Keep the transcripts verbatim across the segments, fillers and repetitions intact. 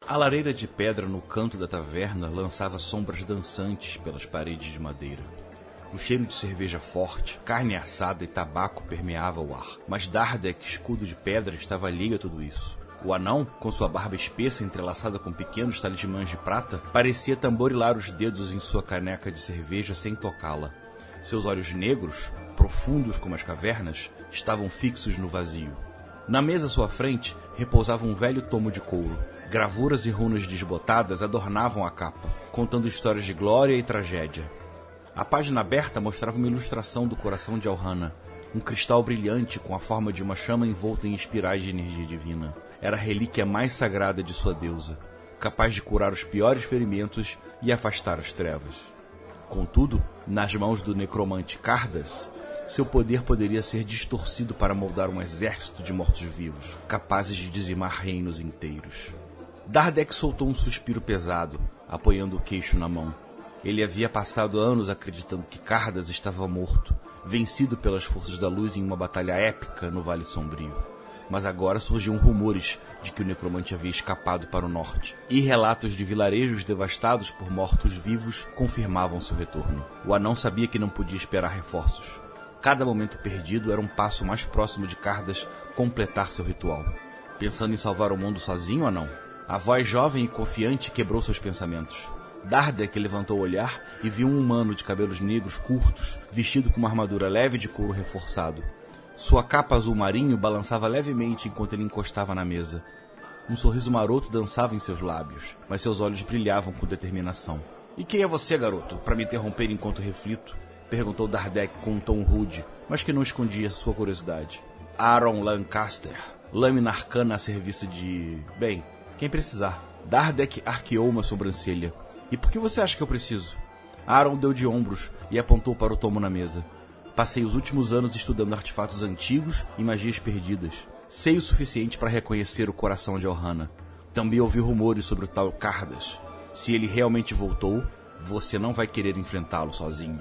A lareira de pedra no canto da taverna lançava sombras dançantes pelas paredes de madeira. O cheiro de cerveja forte, carne assada e tabaco permeava o ar. Mas Dardek, escudo de pedra, estava alheio a tudo isso. O anão, com sua barba espessa entrelaçada com pequenos talismãs de prata, parecia tamborilar os dedos em sua caneca de cerveja sem tocá-la. Seus olhos negros, profundos como as cavernas, estavam fixos no vazio. Na mesa à sua frente repousava um velho tomo de couro. Gravuras e runas desbotadas adornavam a capa, contando histórias de glória e tragédia. A página aberta mostrava uma ilustração do coração de Elhana, um cristal brilhante com a forma de uma chama envolta em espirais de energia divina. Era a relíquia mais sagrada de sua deusa, capaz de curar os piores ferimentos e afastar as trevas. Contudo, nas mãos do necromante Cardas, seu poder poderia ser distorcido para moldar um exército de mortos-vivos, capazes de dizimar reinos inteiros. Dardek soltou um suspiro pesado, apoiando o queixo na mão. Ele havia passado anos acreditando que Cardas estava morto, vencido pelas forças da luz em uma batalha épica no Vale Sombrio. Mas agora surgiam rumores de que o necromante havia escapado para o norte, e relatos de vilarejos devastados por mortos-vivos confirmavam seu retorno. O anão sabia que não podia esperar reforços. Cada momento perdido era um passo mais próximo de Cardas completar seu ritual. Pensando em salvar o mundo sozinho, anão? A voz jovem e confiante quebrou seus pensamentos. Dardek levantou o olhar e viu um humano de cabelos negros curtos, vestido com uma armadura leve de couro reforçado. Sua capa azul marinho balançava levemente enquanto ele encostava na mesa. Um sorriso maroto dançava em seus lábios, mas seus olhos brilhavam com determinação. "E quem é você, garoto, para me interromper enquanto reflito?" perguntou Dardek com um tom rude, mas que não escondia sua curiosidade. "Aaron Lancaster, lâmina arcana a serviço de... bem, quem precisar." Dardek arqueou uma sobrancelha. "E por que você acha que eu preciso?" Aaron deu de ombros e apontou para o tomo na mesa. "Passei os últimos anos estudando artefatos antigos e magias perdidas. Sei o suficiente para reconhecer o coração de Elhana. Também ouvi rumores sobre o tal Cardas. Se ele realmente voltou, você não vai querer enfrentá-lo sozinho."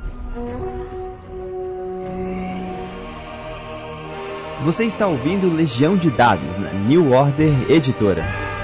Você está ouvindo Legião de Dados na New Order Editora.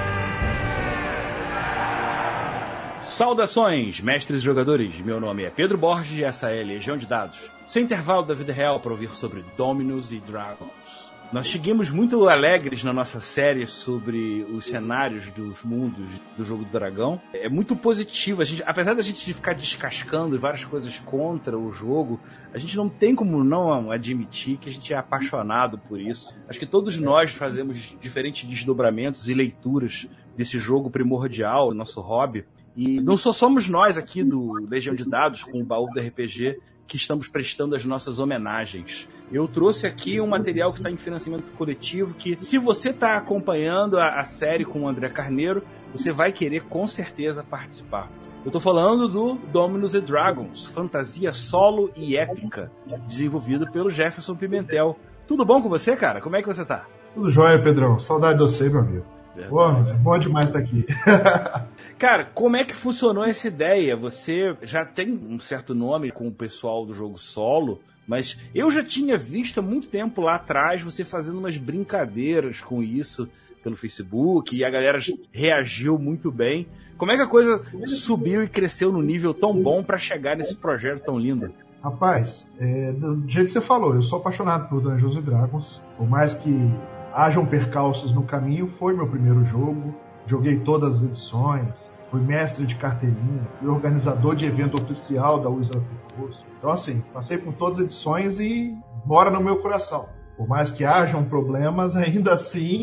Saudações, mestres e jogadores! Meu nome é Pedro Borges e essa é Legião de Dados, seu intervalo da vida real para ouvir sobre Dominus e Dragons. Nós seguimos muito alegres na nossa série sobre os cenários dos mundos do Jogo do Dragão. É muito positivo, a gente, apesar da gente ficar descascando várias coisas contra o jogo, a gente não tem como não admitir que a gente é apaixonado por isso. Acho que todos nós fazemos diferentes desdobramentos e leituras desse jogo primordial, nosso hobby. E não só somos nós aqui do Legião de Dados, com o Baú do R P G, que estamos prestando as nossas homenagens. Eu trouxe aqui um material que está em financiamento coletivo, que se você está acompanhando a, a série com o André Carneiro, você vai querer com certeza participar. Eu estou falando do Dominus and Dragons, fantasia solo e épica, desenvolvido pelo Jefferson Pimentel. Tudo bom com você, cara? Como é que você tá? Tudo jóia, Pedrão. Saudade de você, meu amigo. Pô, bom demais estar aqui. Cara, como é que funcionou essa ideia? Você já tem um certo nome com o pessoal do jogo solo, mas eu já tinha visto há muito tempo lá atrás você fazendo umas brincadeiras com isso pelo Facebook e a galera reagiu muito bem. Como é que a coisa subiu e cresceu no nível tão bom para chegar nesse projeto tão lindo? Rapaz, é, do jeito que você falou, eu sou apaixonado por Dungeons and Dragons, por mais que hajam percalços no caminho, foi meu primeiro jogo, joguei todas as edições, fui mestre de carteirinha, fui organizador de evento oficial da Wizard of the Coast. Então assim, passei por todas as edições e mora no meu coração. Por mais que hajam problemas, ainda assim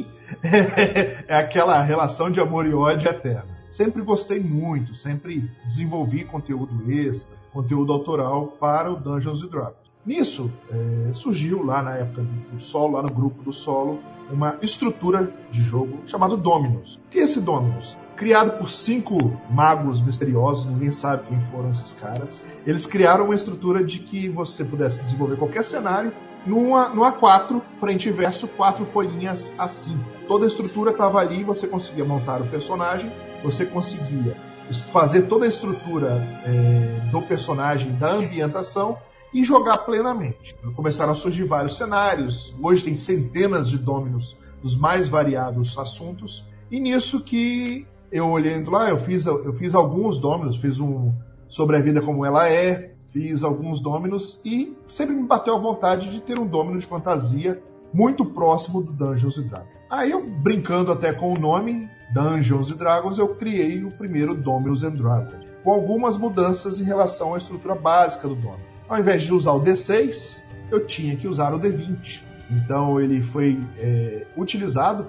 é, é aquela relação de amor e ódio eterna. Sempre gostei muito, sempre desenvolvi conteúdo extra, conteúdo autoral para o Dungeons and Dragons. Nisso, é, surgiu lá na época do solo, lá no grupo do solo, uma estrutura de jogo chamado Dominus. O que é esse Dominus? Criado por cinco magos misteriosos, ninguém sabe quem foram esses caras. Eles criaram uma estrutura de que você pudesse desenvolver qualquer cenário numa, no A quatro, frente e verso, quatro folhinhas A cinco. Toda a estrutura estava ali, você conseguia montar o personagem, você conseguia fazer toda a estrutura é, do personagem, da ambientação, e jogar plenamente. Começaram a surgir vários cenários, hoje tem centenas de Dominus dos mais variados assuntos, e nisso que eu olhando lá, eu fiz, eu fiz alguns Dominos, fiz um sobre a vida como ela é, fiz alguns Dominos e sempre me bateu a vontade de ter um Domino de fantasia muito próximo do Dungeons and Dragons. Aí eu, brincando até com o nome Dungeons and Dragons, eu criei o primeiro Dominos and Dragons, com algumas mudanças em relação à estrutura básica do Domino. Ao invés de usar o D seis, eu tinha que usar o D vinte. Então ele foi é, utilizado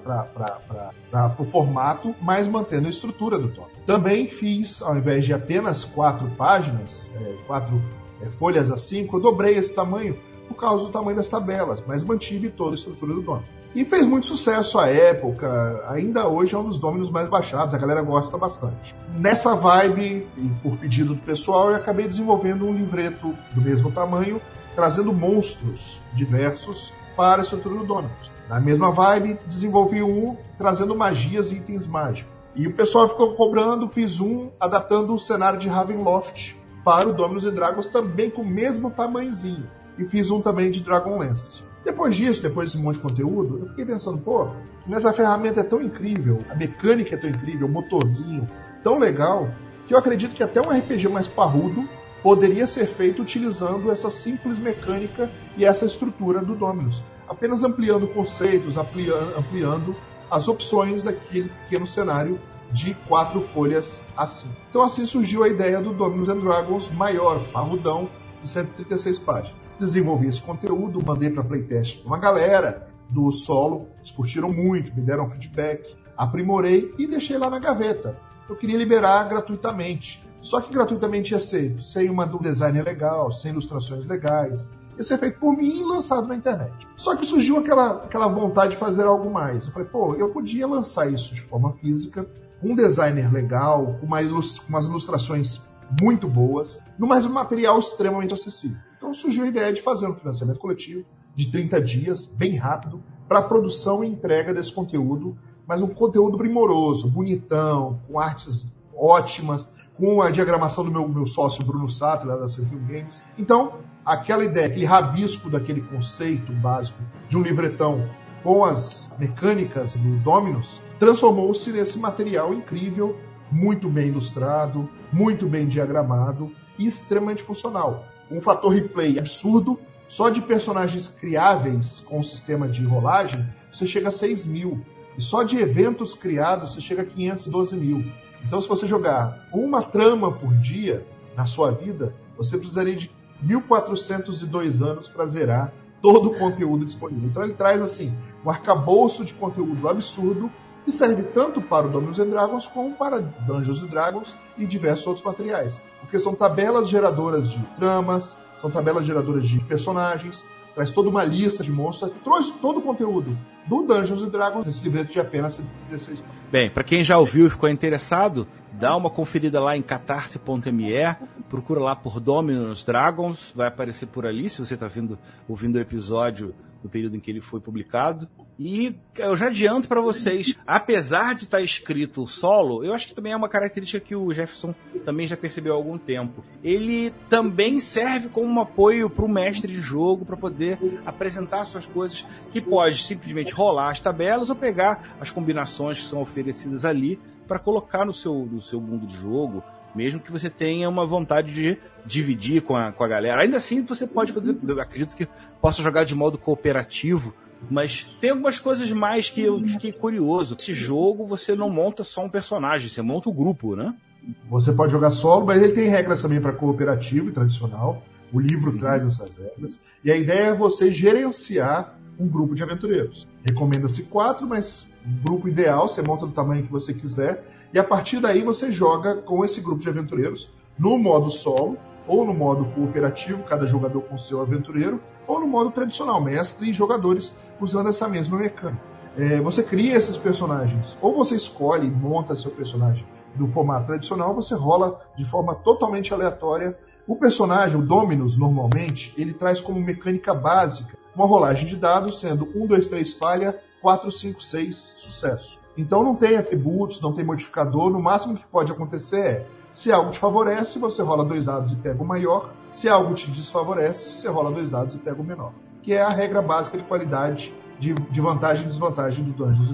para o formato, mas mantendo a estrutura do Domino. Também fiz, ao invés de apenas quatro páginas, é, quatro é, folhas a cinco, eu dobrei esse tamanho por causa do tamanho das tabelas, mas mantive toda a estrutura do Domino. E fez muito sucesso à época, ainda hoje é um dos Dominos mais baixados, a galera gosta bastante. Nessa vibe, e por pedido do pessoal, eu acabei desenvolvendo um livreto do mesmo tamanho, trazendo monstros diversos para a estrutura do Dominos. Na mesma vibe, desenvolvi um trazendo magias e itens mágicos. E o pessoal ficou cobrando, fiz um adaptando o cenário de Ravenloft para o Dominos and Dragons, também com o mesmo tamanhozinho. E fiz um também de Dragonlance. Depois disso, depois desse monte de conteúdo, eu fiquei pensando, pô, mas a ferramenta é tão incrível, a mecânica é tão incrível, o motorzinho tão legal, que eu acredito que até um R P G mais parrudo poderia ser feito utilizando essa simples mecânica e essa estrutura do Dominus, apenas ampliando conceitos, ampliando, ampliando as opções daquele pequeno cenário de quatro folhas assim. Então assim surgiu a ideia do Dominus and Dragons maior, parrudão, de cento e trinta e seis páginas. Desenvolvi esse conteúdo, mandei para playtest para uma galera do solo, eles curtiram muito, me deram feedback, aprimorei e deixei lá na gaveta. Eu queria liberar gratuitamente, só que gratuitamente ia ser sem uma, um design legal, sem ilustrações legais, ia ser feito por mim e lançado na internet. Só que surgiu aquela, aquela vontade de fazer algo mais. Eu falei, pô, eu podia lançar isso de forma física, com um designer legal, com uma ilust- umas ilustrações muito boas, mas um material extremamente acessível. Então surgiu a ideia de fazer um financiamento coletivo de trinta dias, bem rápido, para a produção e entrega desse conteúdo, mas um conteúdo primoroso, bonitão, com artes ótimas, com a diagramação do meu, meu sócio Bruno Sato, lá da Centurion Games. Então, aquela ideia, aquele rabisco daquele conceito básico de um livretão com as mecânicas do Dominus, transformou-se nesse material incrível, muito bem ilustrado, muito bem diagramado e extremamente funcional. Um fator replay absurdo, só de personagens criáveis com o sistema de rolagem, você chega a seis mil. E só de eventos criados, você chega a quinhentos e doze mil. Então, se você jogar uma trama por dia na sua vida, você precisaria de mil quatrocentos e dois anos para zerar todo o conteúdo disponível. Então, ele traz assim um arcabouço de conteúdo absurdo que serve tanto para o Dungeons and Dragons como para Dungeons and Dragons e diversos outros materiais. Porque são tabelas geradoras de tramas, são tabelas geradoras de personagens, traz toda uma lista de monstros, trouxe todo o conteúdo do Dungeons and Dragons nesse livreto de apenas cento e trinta e seis páginas. Bem, para quem já ouviu e ficou interessado, dá uma conferida lá em catarse ponto me, procura lá por Dominus Dragons, vai aparecer por ali, se você está ouvindo o episódio no período em que ele foi publicado. E eu já adianto para vocês, apesar de estar escrito solo, eu acho que também é uma característica que o Jefferson também já percebeu há algum tempo. Ele também serve como um apoio para o mestre de jogo, para poder apresentar suas coisas, que pode simplesmente rolar as tabelas ou pegar as combinações que são oferecidas ali para colocar no seu, no seu mundo de jogo, mesmo que você tenha uma vontade de dividir com a, com a galera. Ainda assim, você pode fazer, eu acredito que possa jogar de modo cooperativo, mas tem algumas coisas mais que eu fiquei curioso. Esse jogo, você não monta só um personagem, você monta o um grupo, né? Você pode jogar solo, mas ele tem regras também para cooperativo e tradicional. O livro uhum. traz essas regras. E a ideia é você gerenciar um grupo de aventureiros. Recomenda-se quatro, mas um grupo ideal, você monta do tamanho que você quiser. E a partir daí você joga com esse grupo de aventureiros no modo solo, ou no modo cooperativo, cada jogador com seu aventureiro, ou no modo tradicional, mestre e jogadores usando essa mesma mecânica. É, você cria esses personagens, ou você escolhe e monta seu personagem no formato tradicional, você rola de forma totalmente aleatória. O personagem, o Dominus, normalmente, ele traz como mecânica básica uma rolagem de dados, sendo um, dois, três falha, quatro, cinco, seis sucesso. Então não tem atributos, não tem modificador, no máximo que pode acontecer é, se algo te favorece, você rola dois dados e pega o maior, se algo te desfavorece, você rola dois dados e pega o menor. Que é a regra básica de qualidade, de, de vantagem e desvantagem do Dungeons and Dragons.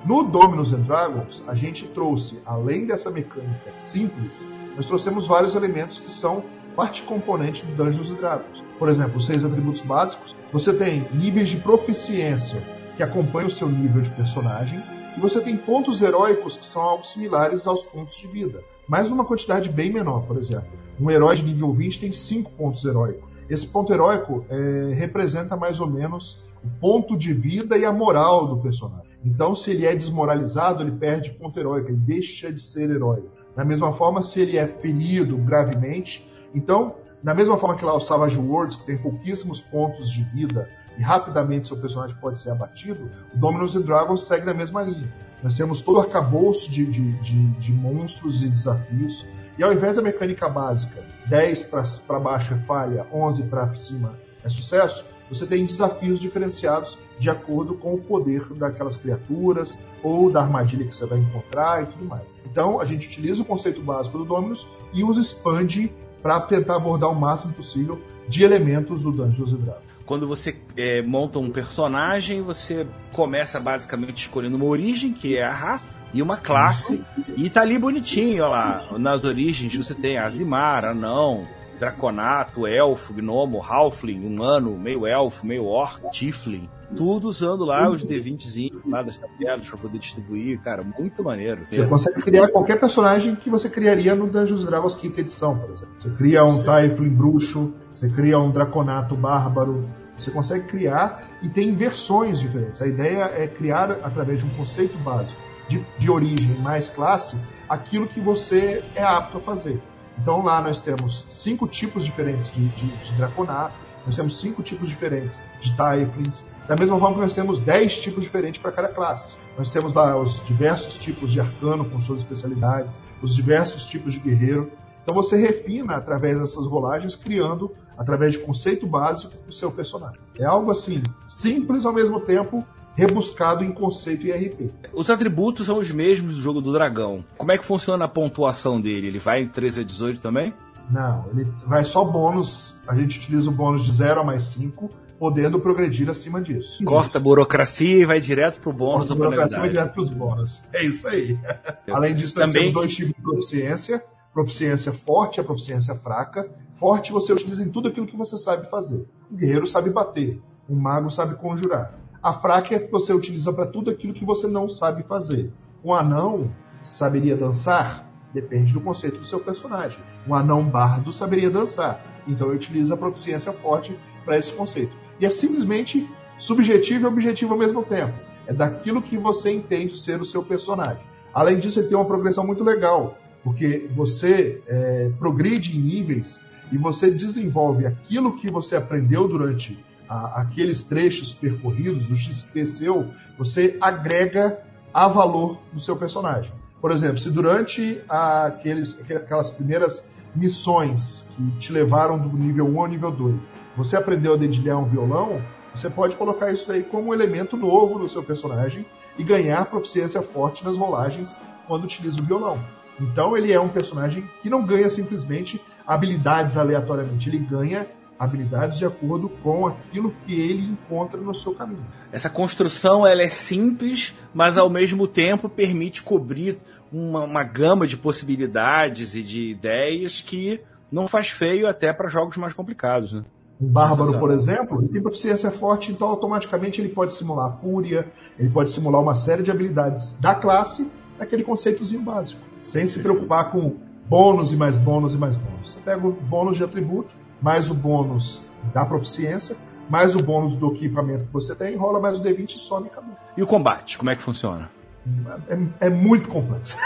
No Dominus and Dragons, a gente trouxe, além dessa mecânica simples, nós trouxemos vários elementos que são parte componente do Dungeons and Dragons. Por exemplo, os seis atributos básicos. Você tem níveis de proficiência que acompanham o seu nível de personagem, e você tem pontos heróicos que são algo similares aos pontos de vida, mas numa quantidade bem menor. Por exemplo, um herói de nível vinte tem cinco pontos heróicos. Esse ponto heróico é, representa mais ou menos o ponto de vida e a moral do personagem. Então, se ele é desmoralizado, ele perde ponto heróico, ele deixa de ser herói. Da mesma forma, se ele é ferido gravemente, então, da mesma forma que lá o Savage Worlds, que tem pouquíssimos pontos de vida e rapidamente seu personagem pode ser abatido, o Dominus and Dragons segue na mesma linha. Nós temos todo o arcabouço de, de, de, de monstros e desafios, e ao invés da mecânica básica, dez para baixo é falha, onze para cima é sucesso, você tem desafios diferenciados de acordo com o poder daquelas criaturas ou da armadilha que você vai encontrar e tudo mais. Então, a gente utiliza o conceito básico do Dominus e os expande para tentar abordar o máximo possível de elementos do Dungeons and Dragons. Quando você é, monta um personagem, você começa basicamente escolhendo uma origem, que é a raça, e uma classe, e tá ali bonitinho, ó lá. Nas origens você tem Azimar, anão, draconato, elfo, gnomo, halfling, humano, meio elfo, meio orc, tiefling, tudo usando lá os D vinte lá das tabelas para poder distribuir, cara, muito maneiro. Você consegue criar qualquer personagem que você criaria no Dungeons and Dragons quinta edição, por exemplo. Você cria um tiefling bruxo, você cria um draconato bárbaro, você consegue criar e tem versões diferentes. A ideia é criar, através de um conceito básico de, de origem mais classe, aquilo que você é apto a fazer. Então lá nós temos cinco tipos diferentes de, de, de draconato, nós temos cinco tipos diferentes de tieflings, da mesma forma que nós temos dez tipos diferentes para cada classe. Nós temos lá os diversos tipos de arcano com suas especialidades, os diversos tipos de guerreiro. Então você refina através dessas rolagens, criando, através de conceito básico, o seu personagem. É algo assim, simples ao mesmo tempo, rebuscado em conceito e R P. Os atributos são os mesmos do jogo do dragão. Como é que funciona a pontuação dele? Ele vai em treze a dezoito também? Não, ele vai só bônus. A gente utiliza o bônus de zero a mais cinco, podendo progredir acima disso. Corta a burocracia e vai direto pro bônus. Corta a burocracia e vai direto pros bônus. É isso aí. Além disso, nós também temos dois tipos de proficiência. Proficiência forte e a proficiência fraca. Forte você utiliza em tudo aquilo que você sabe fazer. O guerreiro sabe bater. O mago sabe conjurar. A fraca é que você utiliza para tudo aquilo que você não sabe fazer. Um anão saberia dançar? Depende do conceito do seu personagem. Um anão bardo saberia dançar. Então eu utilizo a proficiência forte para esse conceito. E é simplesmente subjetivo e objetivo ao mesmo tempo. É daquilo que você entende ser o seu personagem. Além disso, ele tem uma progressão muito legal, porque você é, progride em níveis e você desenvolve aquilo que você aprendeu durante a, aqueles trechos percorridos, o X P seu, você agrega a valor do seu personagem. Por exemplo, se durante aqueles, aquelas primeiras missões que te levaram do nível um ao nível dois, você aprendeu a dedilhar um violão, você pode colocar isso daí como um elemento novo no seu personagem e ganhar proficiência forte nas rolagens quando utiliza o violão. Então ele é um personagem que não ganha simplesmente habilidades aleatoriamente, ele ganha habilidades de acordo com aquilo que ele encontra no seu caminho. Essa construção ela é simples, mas ao mesmo tempo permite cobrir uma, uma gama de possibilidades e de ideias que não faz feio até para jogos mais complicados, né? Um bárbaro, por exemplo, ele tem proficiência forte, então automaticamente ele pode simular fúria, ele pode simular uma série de habilidades da classe naquele conceitozinho básico, sem se preocupar com bônus e mais bônus e mais bônus. Você pega o bônus de atributo, mais o bônus da proficiência, mais o bônus do equipamento que você tem, rola mais o D vinte e some e acabou. E o combate, como é que funciona? É, é muito complexo.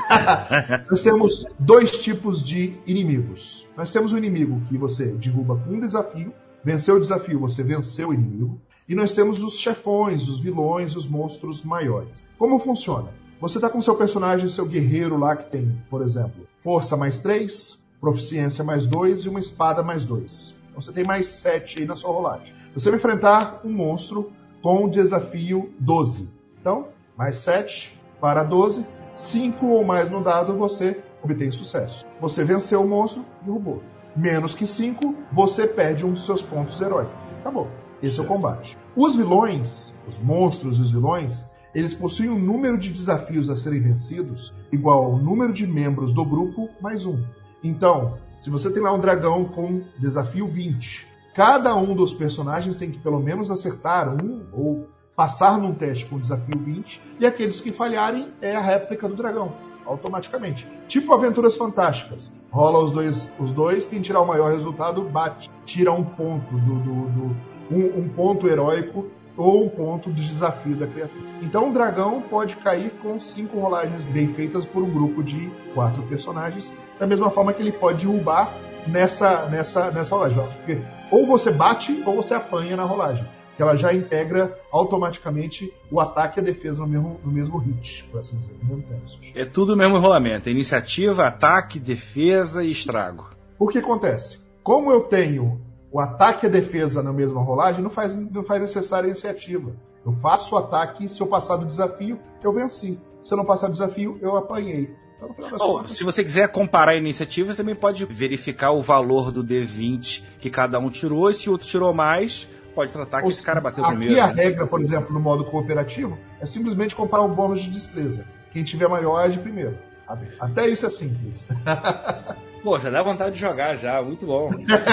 Nós temos dois tipos de inimigos. Nós temos o inimigo que você derruba com um desafio, venceu o desafio, você venceu o inimigo, e nós temos os chefões, os vilões, os monstros maiores. Como funciona? Você está com seu personagem, seu guerreiro lá que tem, por exemplo, força mais três, proficiência mais dois e uma espada mais dois. Então você tem mais sete aí na sua rolagem. Você vai enfrentar um monstro com o desafio doze. Então, mais sete para doze, cinco ou mais no dado, você obtém sucesso. Você venceu o monstro, derrubou. Menos que cinco, você perde um dos seus pontos heróicos. Acabou. Esse é o combate. Os vilões, os monstros e os vilões, eles possuem um número de desafios a serem vencidos igual ao número de membros do grupo mais um. Então, se você tem lá um dragão com desafio vinte, cada um dos personagens tem que pelo menos acertar um ou passar num teste com desafio vinte, e aqueles que falharem é a réplica do dragão, automaticamente. Tipo Aventuras Fantásticas. Rola os dois, os dois quem tirar o maior resultado bate, tira um ponto do, do, do um, um ponto heróico ou um ponto do desafio da criatura. Então o dragão pode cair com cinco rolagens bem feitas por um grupo de quatro personagens, da mesma forma que ele pode derrubar nessa, nessa, nessa rolagem. Porque ou você bate ou você apanha na rolagem, que ela já integra automaticamente o ataque e a defesa no mesmo, no mesmo hit, por assim dizer, no mesmo teste. É tudo o mesmo rolamento, é iniciativa, ataque, defesa e estrago. O que acontece? Como eu tenho o ataque e a defesa na mesma rolagem, não faz, não faz necessária a iniciativa. Eu faço o ataque, se eu passar do desafio, eu venci. Se eu não passar do desafio, eu apanhei. Então, no final das oh, contas... Se você quiser comparar a iniciativa, você também pode verificar o valor do D vinte que cada um tirou, e se o outro tirou mais, pode tratar que Ou esse cara bateu aqui primeiro. Aqui a regra, por exemplo, no modo cooperativo, é simplesmente comparar o bônus de destreza. Quem tiver maior age primeiro. Até isso é simples. Pô, já dá vontade de jogar já, muito bom.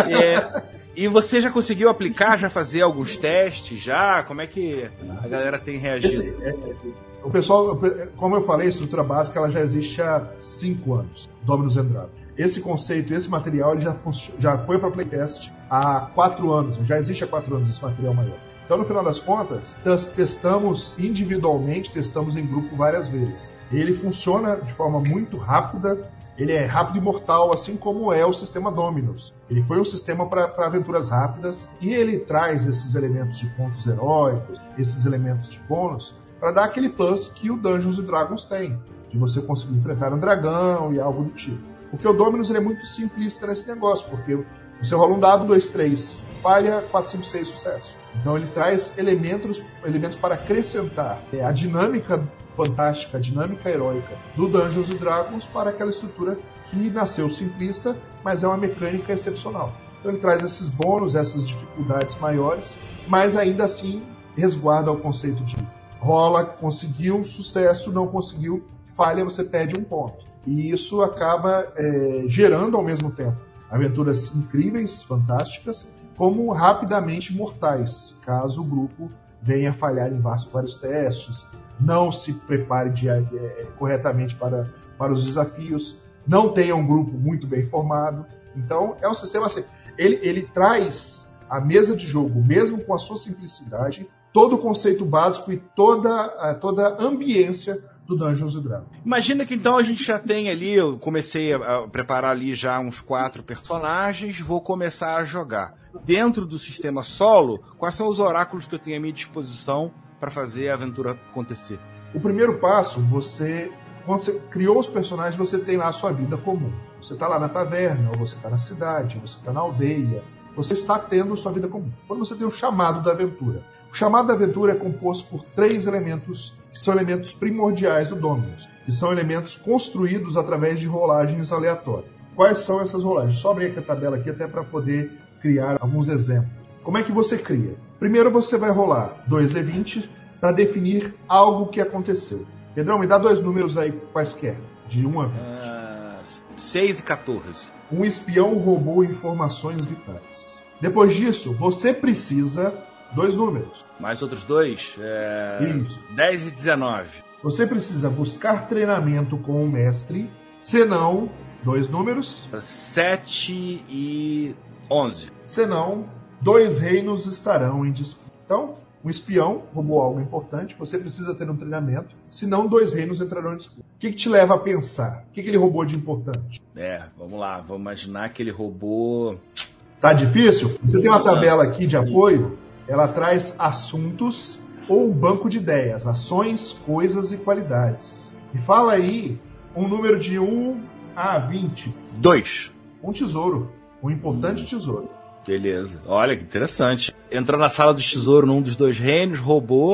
É, e você já conseguiu aplicar, já fazer alguns testes já? Como é que a galera tem reagido? Esse, é, o pessoal, como eu falei, a estrutura básica ela já existe há cinco anos, Dominus and Dragons. Esse conceito, esse material ele já, já foi para playtest há quatro anos, já existe há quatro anos esse material maior. Então, no final das contas, nós testamos individualmente, testamos em grupo várias vezes. Ele funciona de forma muito rápida, ele é rápido e mortal, assim como é o sistema Dominus. Ele foi um sistema para aventuras rápidas e ele traz esses elementos de pontos heróicos, esses elementos de bônus, para dar aquele plus que o Dungeons and Dragons tem, de você conseguir enfrentar um dragão e algo do tipo. Porque o Dominus ele é muito simplista nesse negócio, porque você rola um dado, dois, três, falha, quatro, cinco, seis, sucesso. Então ele traz elementos, elementos para acrescentar é, a dinâmica fantástica, a dinâmica heróica do Dungeons and Dragons para aquela estrutura que nasceu simplista, mas é uma mecânica excepcional. Então ele traz esses bônus, essas dificuldades maiores, mas ainda assim resguarda o conceito de rola, conseguiu, sucesso, não conseguiu, falha, você perde um ponto. E isso acaba é, gerando ao mesmo tempo aventuras incríveis, fantásticas, como rapidamente mortais, caso o grupo venha a falhar em vários, vários testes, não se prepare de, é, corretamente para, para os desafios, não tenha um grupo muito bem formado. Então, é um sistema assim, ele, ele traz a mesa de jogo, mesmo com a sua simplicidade, todo o conceito básico e toda, toda a ambiência do Dungeons and Dragons. Imagina que então a gente já tem ali, eu comecei a preparar ali já uns quatro personagens, vou começar a jogar. Dentro do sistema solo, quais são os oráculos que eu tenho à minha disposição para fazer a aventura acontecer? O primeiro passo, você, quando você criou os personagens, você tem lá a sua vida comum. Você está lá na taverna, ou você está na cidade, ou você está na aldeia, você está tendo sua vida comum. Quando você tem o chamado da aventura. O chamado da aventura é composto por três elementos que são elementos primordiais do Dominus, que são elementos construídos através de rolagens aleatórias. Quais são essas rolagens? Só abrir aqui a tabela aqui até para poder criar alguns exemplos. Como é que você cria? Primeiro você vai rolar dois D vinte para definir algo que aconteceu. Pedrão, me dá dois números aí quaisquer, de um a vinte. Uh, seis e quatorze. Um espião roubou informações vitais. Depois disso, você precisa... Dois números. Mais outros dois? É... Isso. dez e dezenove. Você precisa buscar treinamento com o mestre, senão, dois números. sete e onze. Senão, dois reinos estarão em disputa. Então, um espião roubou algo importante, você precisa ter um treinamento, senão dois reinos entrarão em disputa. O que, que te leva a pensar? O que, que ele roubou de importante? É, vamos lá, vamos imaginar que ele roubou... Tá difícil? Você tem uma tabela aqui de apoio... Ela traz assuntos ou um banco de ideias, ações, coisas e qualidades. E fala aí um número de um a vinte. dois. Um tesouro. Um importante tesouro. Beleza. Olha que interessante. Entrou na sala do tesouro num dos dois reinos, roubou,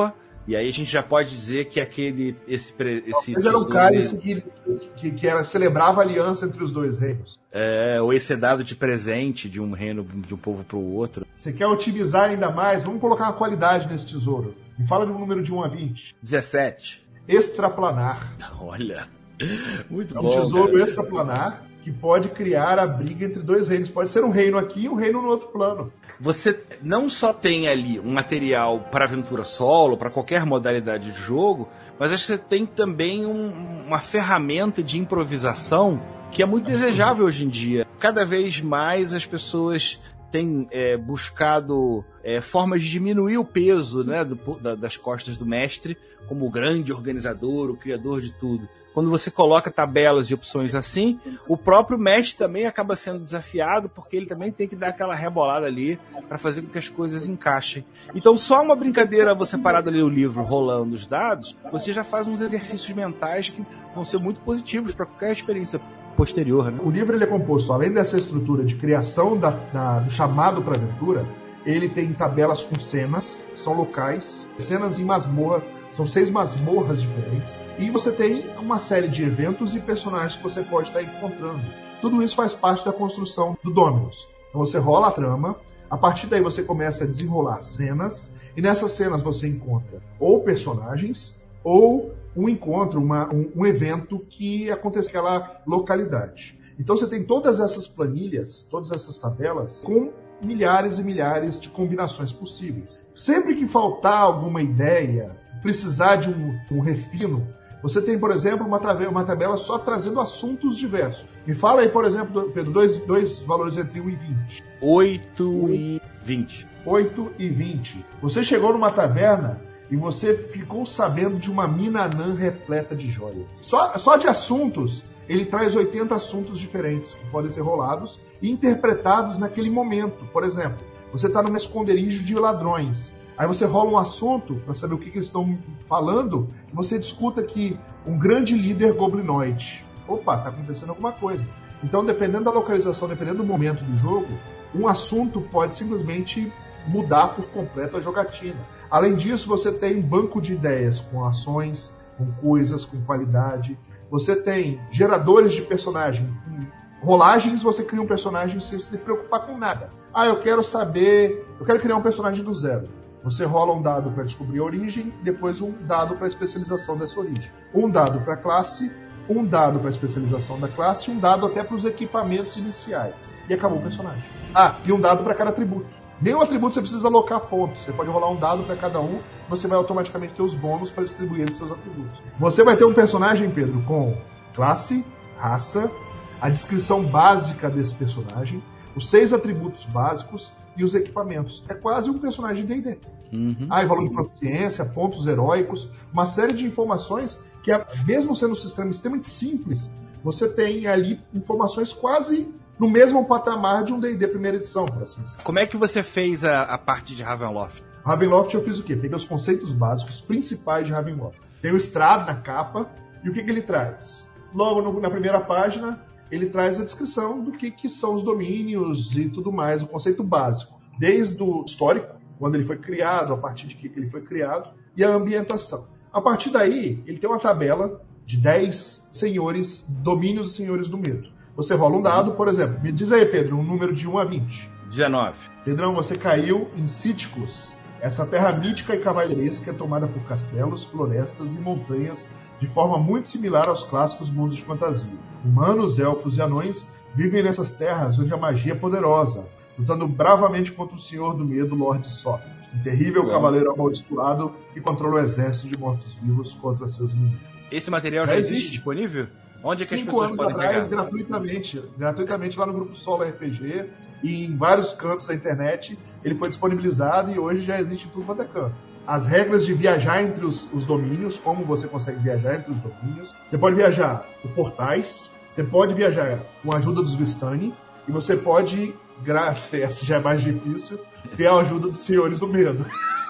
E aí a gente já pode dizer que aquele esse esse Mas era um cálice que, que, que era, celebrava a aliança entre os dois reinos. É, ou esse é dado de presente de um reino, de um povo para o outro. Você quer otimizar ainda mais? Vamos colocar uma qualidade nesse tesouro. Me fala de um número de um a vinte. dezessete. Extraplanar. Olha, muito é um bom. É um tesouro cara. extraplanar que pode criar a briga entre dois reinos. Pode ser um reino aqui e um reino no outro plano. Você não só tem ali um material para aventura solo, para qualquer modalidade de jogo, mas acho que você tem também um, uma ferramenta de improvisação que é muito desejável hoje em dia. Cada vez mais as pessoas têm é, buscado é, formas de diminuir o peso, né, do, da, das costas do mestre, como o grande organizador, o criador de tudo. Quando você coloca tabelas e opções assim, o próprio mestre também acaba sendo desafiado, porque ele também tem que dar aquela rebolada ali para fazer com que as coisas encaixem. Então, só uma brincadeira, você parado ali o livro, rolando os dados, você já faz uns exercícios mentais que vão ser muito positivos para qualquer experiência posterior, né? O livro ele é composto, além dessa estrutura de criação da, da, do chamado para aventura, ele tem tabelas com cenas, são locais, cenas em masmorra, são seis masmorras diferentes, e você tem uma série de eventos e personagens que você pode estar encontrando. Tudo isso faz parte da construção do Dominus. Então você rola a trama, a partir daí você começa a desenrolar cenas, e nessas cenas você encontra ou personagens, ou um encontro, uma, um, um evento que acontece naquela localidade. Então você tem todas essas planilhas, todas essas tabelas, com milhares e milhares de combinações possíveis. Sempre que faltar alguma ideia, precisar de um, um refino, você tem, por exemplo, uma tabela, uma tabela só trazendo assuntos diversos. Me fala aí, por exemplo, Pedro, dois, dois valores entre um e vinte. oito e vinte. oito e vinte. Você chegou numa taverna e você ficou sabendo de uma mina anã repleta de joias. Só, só de assuntos, ele traz oitenta assuntos diferentes que podem ser rolados e interpretados naquele momento. Por exemplo, você está num esconderijo de ladrões. Aí você rola um assunto para saber o que, que eles estão falando e você discuta que um grande líder goblinoide. Opa, está acontecendo alguma coisa. Então, dependendo da localização, dependendo do momento do jogo, um assunto pode simplesmente mudar por completo a jogatina. Além disso, você tem um banco de ideias com ações, com coisas, com qualidade. Você tem geradores de personagem. Com rolagens, você cria um personagem sem se preocupar com nada. Ah, eu quero saber... Eu quero criar um personagem do zero. Você rola um dado para descobrir a origem, depois um dado para a especialização dessa origem. Um dado para a classe, um dado para a especialização da classe, um dado até para os equipamentos iniciais. E acabou o personagem. Ah, e um dado para cada atributo. Nenhum atributo você precisa alocar pontos. Você pode rolar um dado para cada um, você vai automaticamente ter os bônus para distribuir entre seus atributos. Você vai ter um personagem, Pedro, com classe, raça, a descrição básica desse personagem, os seis atributos básicos e os equipamentos. É quase um personagem D e D. Uhum. Ah, e valor de proficiência, pontos heróicos, uma série de informações que, mesmo sendo um sistema extremamente simples, você tem ali informações quase no mesmo patamar de um D e D primeira edição, por assim dizer. Como é que você fez a, a parte de Ravenloft? Ravenloft eu fiz o quê? Peguei os conceitos básicos principais de Ravenloft. Tem o Strahd na capa, e o que, que ele traz? Logo no, na primeira página, ele traz a descrição do que, que são os domínios e tudo mais, o conceito básico. Desde o histórico, quando ele foi criado, a partir de que ele foi criado, e a ambientação. A partir daí, ele tem uma tabela de dez senhores, domínios e senhores do medo. Você rola um dado, por exemplo, me diz aí, Pedro, um número de um a vinte. dezenove. Pedrão, você caiu em Síticos, essa terra mítica e cavalheiresca é tomada por castelos, florestas e montanhas de forma muito similar aos clássicos mundos de fantasia. Humanos, elfos e anões vivem nessas terras onde a magia é poderosa, lutando bravamente contra o Senhor do Medo, Lorde Sot, um terrível Ué. cavaleiro amaldiçoado que controla o exército de mortos-vivos contra seus inimigos. Esse material já, já existe, existe disponível? Onde é que as Cinco pessoas anos podem atrás, pegar? gratuitamente, gratuitamente lá no grupo Solo R P G e em vários cantos da internet ele foi disponibilizado e hoje já existe em tudo quanto é canto. As regras de viajar entre os, os domínios, como você consegue viajar entre os domínios. Você pode viajar por portais, você pode viajar com a ajuda dos Vistani e você pode, essa já é mais difícil, ter a ajuda dos Senhores do Medo.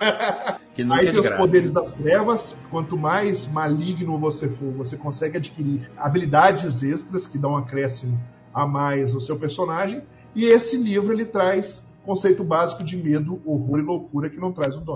Que nunca Aí é tem de os graça. poderes das trevas. Quanto mais maligno você for, você consegue adquirir habilidades extras que dão um acréscimo a mais ao seu personagem. E esse livro ele traz conceito básico de medo, horror e loucura que não traz o dono.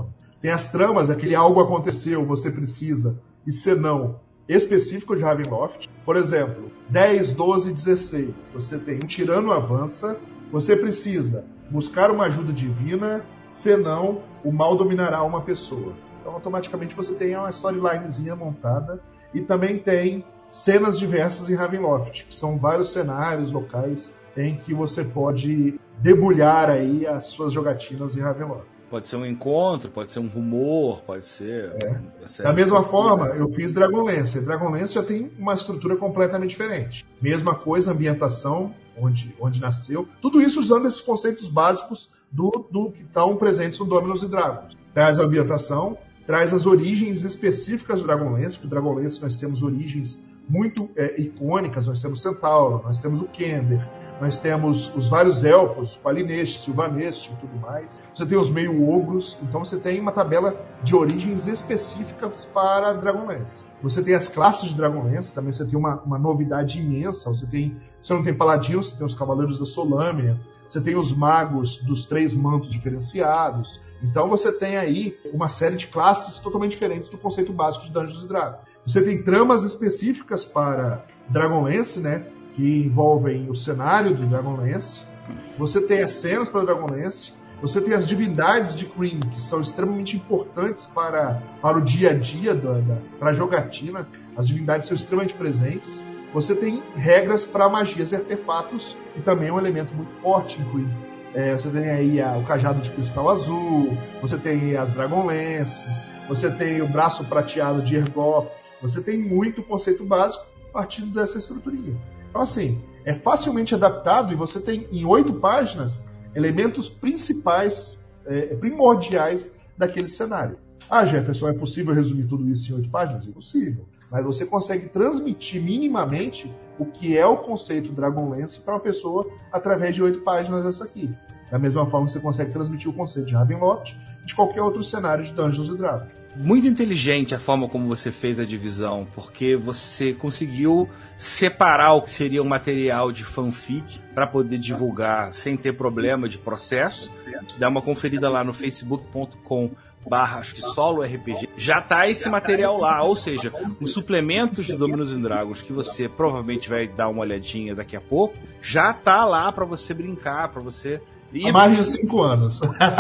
Tem as tramas, aquele algo aconteceu, você precisa, e senão, específico de Ravenloft. Por exemplo, dez, doze, dezesseis. Você tem um tirano avança, você precisa buscar uma ajuda divina, senão o mal dominará uma pessoa. Então, automaticamente, você tem uma storylinezinha montada. E também tem cenas diversas em Ravenloft, que são vários cenários locais em que você pode debulhar aí as suas jogatinas em Ravenloft. Pode ser um encontro, pode ser um rumor, pode ser... É. Da mesma forma, eu fiz Dragonlance. Dragonlance já tem uma estrutura completamente diferente. Mesma coisa, ambientação, onde, onde nasceu. Tudo isso usando esses conceitos básicos do, do que estão presentes no Dominus e Dragons. Traz a ambientação, traz as origens específicas do Dragonlance, porque o Dragonlance nós temos origens muito é, icônicas, nós temos Centauro, nós temos o Kender, nós temos os vários elfos, Palineste, Silvaneste e tudo mais. Você tem os meio-ogros, então você tem uma tabela de origens específicas para Dragonlance. Você tem as classes de Dragonlance, também você tem uma, uma novidade imensa, você, tem, você não tem paladinos, você tem os Cavaleiros da Solâmnia, você tem os magos dos três mantos diferenciados. Então você tem aí uma série de classes totalmente diferentes do conceito básico de Dungeons and Dragons. Você tem tramas específicas para Dragonlance, né, que envolvem o cenário do Dragonlance. Você tem as cenas para Dragonlance. Você tem as divindades de Krynn, que são extremamente importantes para, para o dia a dia, da, da, para a jogatina. As divindades são extremamente presentes. Você tem regras para magias e artefatos, que também é um elemento muito forte em Krynn. É, você tem aí a, o cajado de cristal azul, você tem as Dragonlances, você tem o braço prateado de Ergoth, você tem muito conceito básico partindo dessa estruturinha. Então, assim, é facilmente adaptado e você tem em oito páginas elementos principais, é, primordiais daquele cenário. Ah, Jefferson, é possível resumir tudo isso em oito páginas? É possível. Mas você consegue transmitir minimamente o que é o conceito Dragonlance para uma pessoa através de oito páginas dessa aqui. Da mesma forma que você consegue transmitir o conceito de Ravenloft e de qualquer outro cenário de Dungeons and Dragons. Muito inteligente a forma como você fez a divisão, porque você conseguiu separar o que seria um material de fanfic para poder divulgar sem ter problema de processo. Dá uma conferida lá no facebook ponto com barra acho que solo R P G, já tá esse material lá, ou seja, os suplementos de Dominus and Dragons que você provavelmente vai dar uma olhadinha daqui a pouco, já tá lá para você brincar, para você E... Há mais de cinco anos.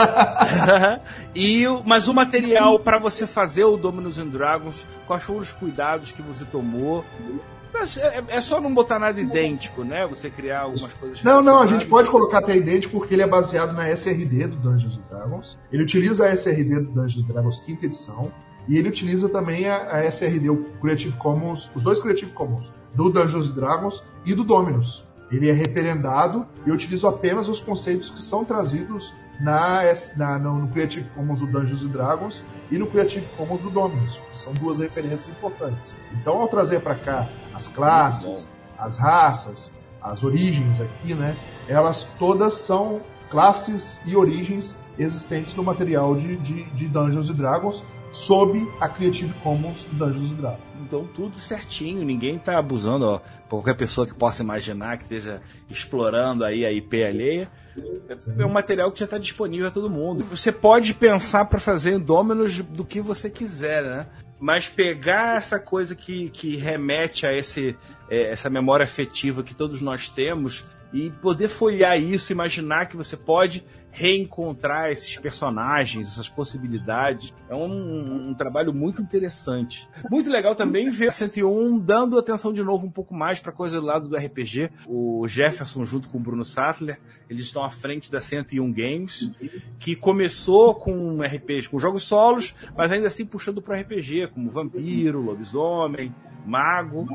e, mas o material para você fazer o Dominus and Dragons, quais foram os cuidados que você tomou? É, é só não botar nada idêntico, né? Você criar algumas coisas... Não, não, a gente pode colocar até idêntico porque ele é baseado na S R D do Dungeons and Dragons. Ele utiliza a S R D do Dungeons and Dragons quinta edição. E ele utiliza também a, a S R D, o Creative Commons, os dois Creative Commons, do Dungeons and Dragons e do Dominus. Ele é referendado e eu utilizo apenas os conceitos que são trazidos na, na, no Creative Commons do Dungeons and Dragons e no Creative Commons do Dominus, que são duas referências importantes. Então, ao trazer para cá as classes, as raças, as origens aqui, né, elas todas são classes e origens existentes no material de, de, de Dungeons and Dragons sob a Creative Commons do Dungeons and Dragons. Então tudo certinho, ninguém está abusando, ó, qualquer pessoa que possa imaginar que esteja explorando aí a I P alheia. Sim. É um material que já está disponível a todo mundo. Você pode pensar para fazer Dominus do que você quiser, né? Mas pegar essa coisa que, que remete a esse, é, essa memória afetiva que todos nós temos e poder folhear isso, imaginar que você pode reencontrar esses personagens, essas possibilidades. É um, um trabalho muito interessante. Muito legal também ver a cento e um dando atenção de novo um pouco mais para a coisa do lado do R P G. O Jefferson junto com o Bruno Sattler, eles estão à frente da cento e um Games, que começou com R P G, com jogos solos, mas ainda assim puxando para R P G, como Vampiro, Lobisomem, Mago,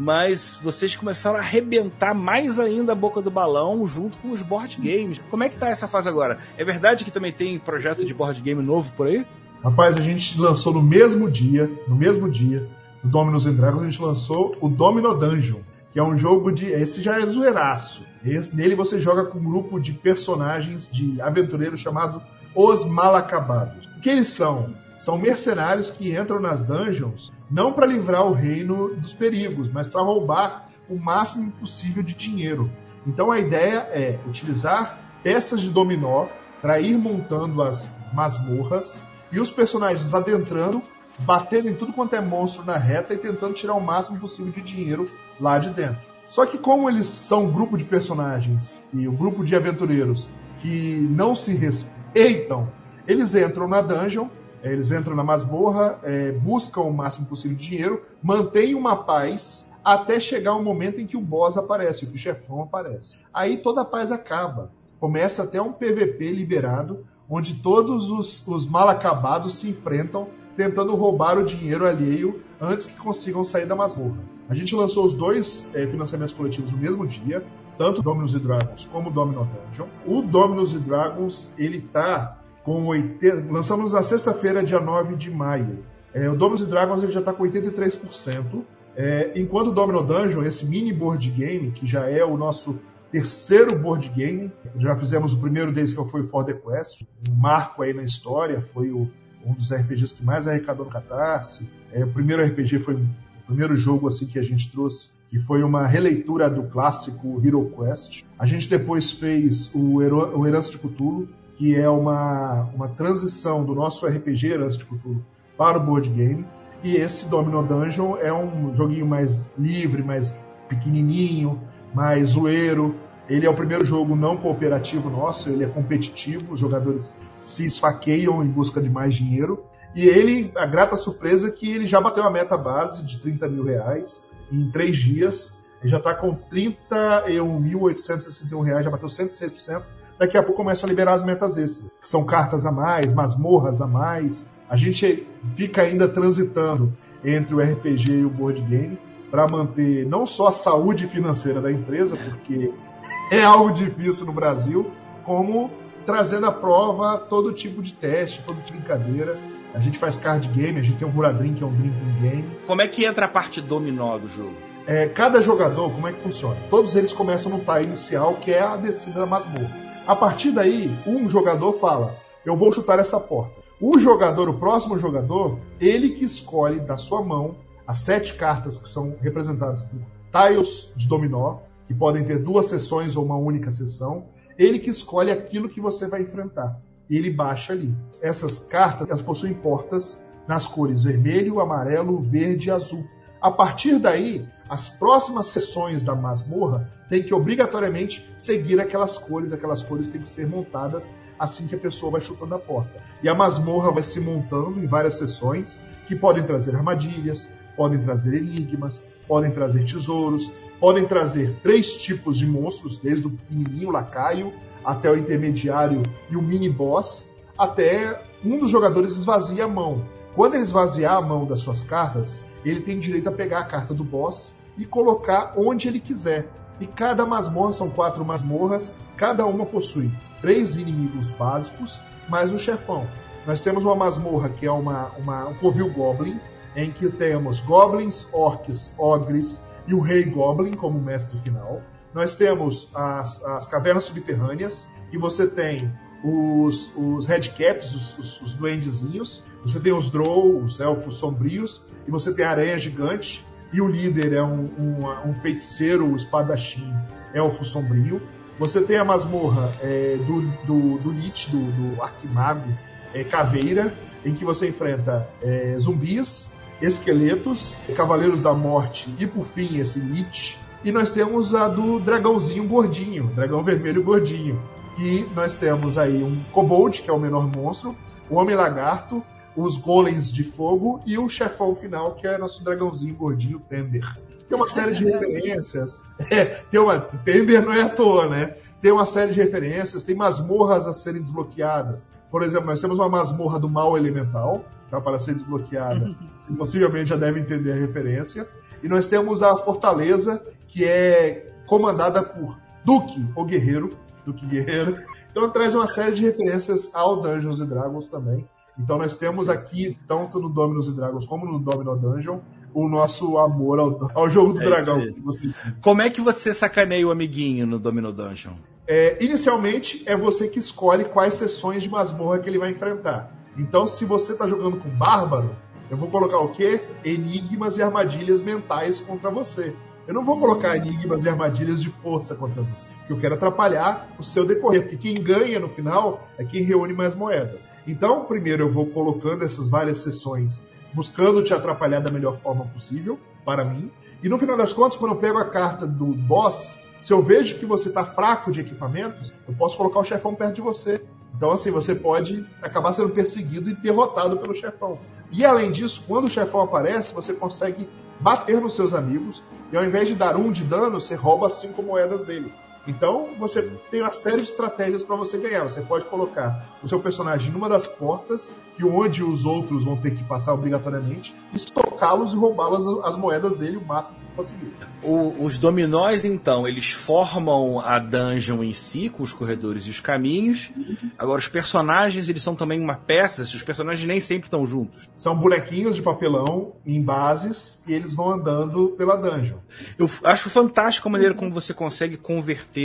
mas vocês começaram a arrebentar mais ainda a boca do balão junto com os board games. Como é que tá essa fase agora? É verdade que também tem projeto de board game novo por aí? Rapaz, a gente lançou no mesmo dia, no mesmo dia, do Dominus and Dragons, a gente lançou o Domino Dungeon, que é um jogo de... Esse já é zoeiraço. Esse, nele você joga com um grupo de personagens de aventureiros chamado Os Malacabados. O que eles são? São mercenários que entram nas dungeons não para livrar o reino dos perigos, mas para roubar o máximo possível de dinheiro. Então a ideia é utilizar peças de dominó para ir montando as masmorras e os personagens adentrando, batendo em tudo quanto é monstro na reta e tentando tirar o máximo possível de dinheiro lá de dentro. Só que como eles são um grupo de personagens e um grupo de aventureiros que não se respeitam, eles entram na dungeon, eles entram na masmorra, é, buscam o máximo possível de dinheiro, mantêm uma paz até chegar um momento em que o boss aparece, que o chefão aparece. Aí toda a paz acaba. Começa até um P V P liberado, onde todos os, os mal acabados se enfrentam tentando roubar o dinheiro alheio antes que consigam sair da masmorra. A gente lançou os dois é, financiamentos coletivos no mesmo dia, tanto o Dominus e Dragons como o Domino Dungeon. O Dominus e Dragons, ele tá com oitenta... Lançamos na sexta-feira, dia nove de maio. É, o Dominus e Dragons ele já está com oitenta e três por cento, é, enquanto o Domino Dungeon, esse mini board game, que já é o nosso terceiro board game, já fizemos o primeiro deles, que foi o For the Quest, um marco aí na história, foi o um dos R P Gs que mais arrecadou no Catarse. É, o primeiro R P G foi o primeiro jogo assim, que a gente trouxe, que foi uma releitura do clássico Hero Quest. A gente depois fez o, Hero, o Herança de Cthulhu, que é uma, uma transição do nosso R P G Herança de Cthulhu para o board game. E esse Domino Dungeon é um joguinho mais livre, mais pequenininho, mais zoeiro. Ele é o primeiro jogo não cooperativo nosso, ele é competitivo, os jogadores se esfaqueiam em busca de mais dinheiro. E ele, a grata surpresa é que ele já bateu a meta base de trinta mil reais em três dias. Ele já está com trinta e um mil oitocentos e sessenta e um reais, já bateu cento e seis por cento. Daqui a pouco começa a liberar as metas extras, que são cartas a mais, masmorras a mais. A gente fica ainda transitando entre o R P G e o board game para manter não só a saúde financeira da empresa, porque é algo difícil no Brasil, como trazendo à prova todo tipo de teste, todo tipo de brincadeira. A gente faz card game, a gente tem um Buradrim, que é um drinking game. Como é que entra a parte dominó do jogo? É, cada jogador, como é que funciona? Todos eles começam no tile inicial, que é a descida da masmorra. A partir daí, um jogador fala, eu vou chutar essa porta. O jogador, o próximo jogador, ele que escolhe da sua mão as sete cartas que são representadas por tiles de dominó, que podem ter duas sessões ou uma única sessão, ele que escolhe aquilo que você vai enfrentar. E ele baixa ali. Essas cartas elas possuem portas nas cores vermelho, amarelo, verde e azul. A partir daí, as próximas sessões da masmorra têm que obrigatoriamente seguir aquelas cores. Aquelas cores têm que ser montadas assim que a pessoa vai chutando a porta. E a masmorra vai se montando em várias sessões que podem trazer armadilhas, podem trazer enigmas, podem trazer tesouros, podem trazer três tipos de monstros, desde o pequenininho lacaio até o intermediário e o mini-boss, até um dos jogadores esvazia a mão. Quando ele esvaziar a mão das suas cartas, ele tem direito a pegar a carta do boss e colocar onde ele quiser. E cada masmorra, são quatro masmorras, cada uma possui três inimigos básicos, mais um chefão. Nós temos uma masmorra que é uma, uma, um covil goblin, em que temos goblins, orcs, ogres e o rei goblin como mestre final. Nós temos as, as cavernas subterrâneas, que você tem os, os redcaps, os, os, os duendezinhos, você tem os drow, os elfos sombrios, e você tem a aranha gigante, e o líder é um, um, um feiticeiro, o espadachim, elfo sombrio. Você tem a masmorra é, do, do, do Lich, do, do arquimago, é, caveira, em que você enfrenta é, zumbis, esqueletos, cavaleiros da morte e, por fim, esse Lich. E nós temos a do dragãozinho gordinho, dragão vermelho gordinho, que nós temos aí um kobold, que é o menor monstro, o homem-lagarto, os golems de fogo e o chefão final, que é nosso dragãozinho gordinho, Tember. Tem uma série de referências. É, tem uma, Tember não é à toa, né? Tem uma série de referências, tem masmorras a serem desbloqueadas. Por exemplo, nós temos uma masmorra do mal elemental, tá, para ser desbloqueada. Você possivelmente já deve entender a referência. E nós temos a fortaleza, que é comandada por Duque, o guerreiro. Duque Guerreiro. Então traz uma série de referências ao Dungeons and Dragons também. Então nós temos aqui, tanto no Dominus and Dragons como no Domino Dungeon, o nosso amor ao, ao jogo do é dragão. Você... Como é que você sacaneia o amiguinho no Domino Dungeon? É, inicialmente é você que escolhe quais sessões de masmorra que ele vai enfrentar. Então se você está jogando com Bárbaro, eu vou colocar o quê? Enigmas e armadilhas mentais contra você. Eu não vou colocar enigmas e armadilhas de força contra você, porque eu quero atrapalhar o seu decorrer, porque quem ganha no final é quem reúne mais moedas. Então, primeiro eu vou colocando essas várias sessões, buscando te atrapalhar da melhor forma possível, para mim. E no final das contas, quando eu pego a carta do boss, se eu vejo que você está fraco de equipamentos, eu posso colocar o chefão perto de você. Então, assim, você pode acabar sendo perseguido e derrotado pelo chefão. E, além disso, quando o chefão aparece, você consegue bater nos seus amigos e, ao invés de dar um de dano, você rouba cinco moedas dele. Então, você tem uma série de estratégias para você ganhar. Você pode colocar o seu personagem numa das portas, que onde os outros vão ter que passar obrigatoriamente, e socá-los e roubá-las as moedas dele o máximo que você conseguir. O, os dominós, então, eles formam a dungeon em si, com os corredores e os caminhos. Agora, os personagens, eles são também uma peça. Os personagens nem sempre estão juntos. São bonequinhos de papelão em bases, e eles vão andando pela dungeon. Eu acho fantástico a maneira como você consegue converter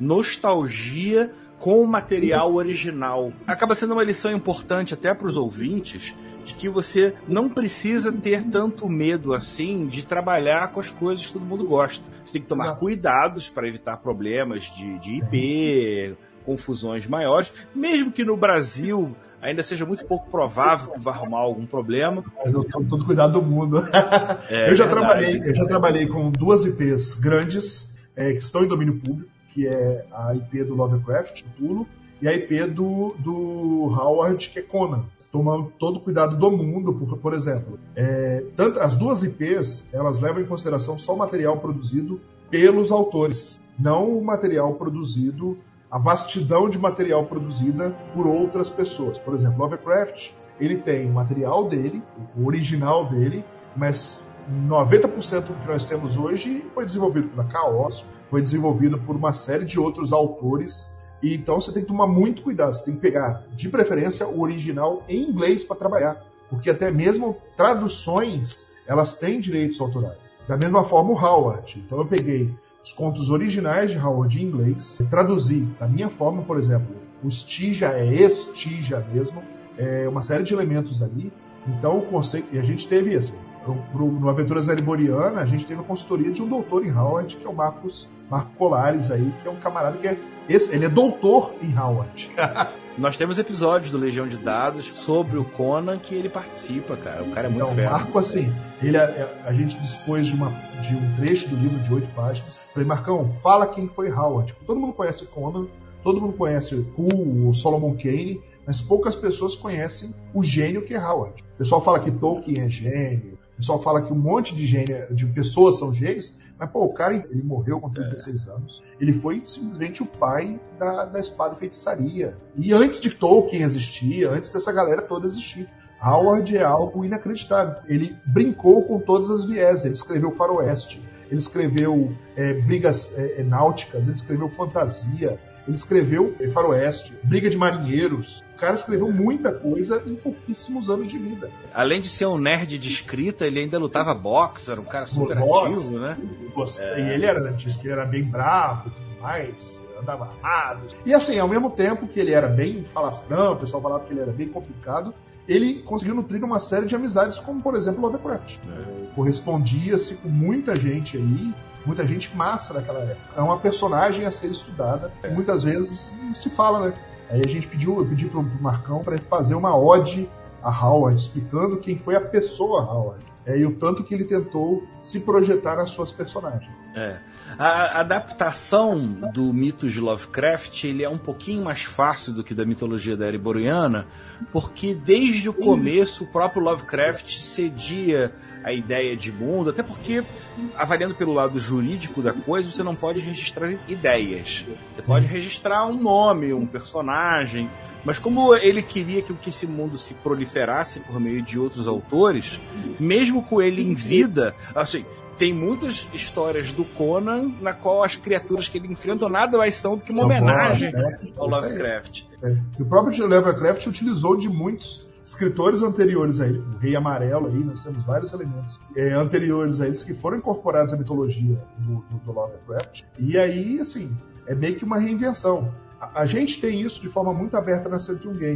nostalgia com o material original. Acaba sendo uma lição importante até para os ouvintes, de que você não precisa ter tanto medo assim de trabalhar com as coisas que todo mundo gosta. Você tem que tomar cuidados para evitar problemas de, de I P, confusões maiores, mesmo que no Brasil ainda seja muito pouco provável que vá arrumar algum problema. Mas eu tomo todo cuidado do mundo. É, eu, já verdade. trabalhei, eu já trabalhei com duas I Ps grandes, é, que estão em domínio público, que é a I P do Lovecraft, Cthulhu, e a I P do, do Howard, que é Conan. Tomando todo o cuidado do mundo, por, por exemplo. É, tanto, as duas I Ps, elas levam em consideração só o material produzido pelos autores, não o material produzido, a vastidão de material produzida por outras pessoas. Por exemplo, Lovecraft, ele tem o material dele, o original dele, mas noventa por cento do que nós temos hoje foi desenvolvido pela Chaos, foi desenvolvido por uma série de outros autores, e então você tem que tomar muito cuidado, você tem que pegar, de preferência, o original em inglês para trabalhar, porque até mesmo traduções, elas têm direitos autorais. Da mesma forma o Howard, então eu peguei os contos originais de Howard em inglês, traduzi da minha forma, por exemplo, o Stygia é Stygia mesmo, é uma série de elementos ali, então o conceito, e a gente teve assim, Pro, pro, no Aventuras Ereboriana, a gente teve a consultoria de um doutor em Howard, que é o Marcos, Marco Colares, aí, que é um camarada que é. Esse, ele é doutor em Howard. Nós temos episódios do Legião de Dados sobre o Conan que ele participa, cara. O cara é muito então, fera. O Marco, assim, ele, a, a gente dispôs de, uma, de um trecho do livro de oito páginas. Falei, Marcão, fala quem foi Howard. Todo mundo conhece o Conan, todo mundo conhece o Poe, o Solomon Kane, mas poucas pessoas conhecem o gênio que é Howard. O pessoal fala que Tolkien é gênio. O pessoal fala que um monte de, gênio, de pessoas são gênios, mas pô, o cara ele morreu com trinta e seis é. anos. Ele foi simplesmente o pai da, da espada e feitiçaria. E antes de Tolkien existir, antes dessa galera toda existir, Howard é algo inacreditável. Ele brincou com todas as viés. Ele escreveu Faroeste, ele escreveu é, brigas é, náuticas, ele escreveu fantasia, ele escreveu é, Faroeste, briga de marinheiros. O cara escreveu muita coisa em pouquíssimos anos de vida. Além de ser um nerd de escrita, ele ainda lutava boxe, era um cara super boxe, ativo, né? É. E ele era, disse que ele era bem bravo e tudo mais, andava armado. E assim, ao mesmo tempo que ele era bem falastrão, o pessoal falava que ele era bem complicado, ele conseguiu nutrir uma série de amizades, como por exemplo Lovecraft. É. Correspondia-se com muita gente aí, muita gente massa daquela época. É uma personagem a ser estudada. É. Muitas vezes se fala, né? Aí a gente pediu, eu pedi pro Marcão para ele fazer uma ode a Howard, explicando quem foi a pessoa Howard. É, e o tanto que ele tentou se projetar nas suas personagens. É. A adaptação do mito de Lovecraft ele é um pouquinho mais fácil do que da mitologia da Ereboriana, porque desde o começo o próprio Lovecraft cedia a ideia de mundo, até porque, avaliando pelo lado jurídico da coisa, você não pode registrar ideias. Você Sim. pode registrar um nome, um personagem, mas como ele queria que esse mundo se proliferasse por meio de outros autores, mesmo com ele em vida, assim, tem muitas histórias do Conan na qual as criaturas que ele enfrenta nada mais são do que uma homenagem é, ao Lovecraft. É. O próprio Lovecraft utilizou de muitos escritores anteriores a ele, o Rei Amarelo aí, nós temos vários elementos é, anteriores a eles que foram incorporados à mitologia do, do, do Lovecraft. E aí, assim, é meio que uma reinvenção. A, a gente tem isso de forma muito aberta na Centurion Games.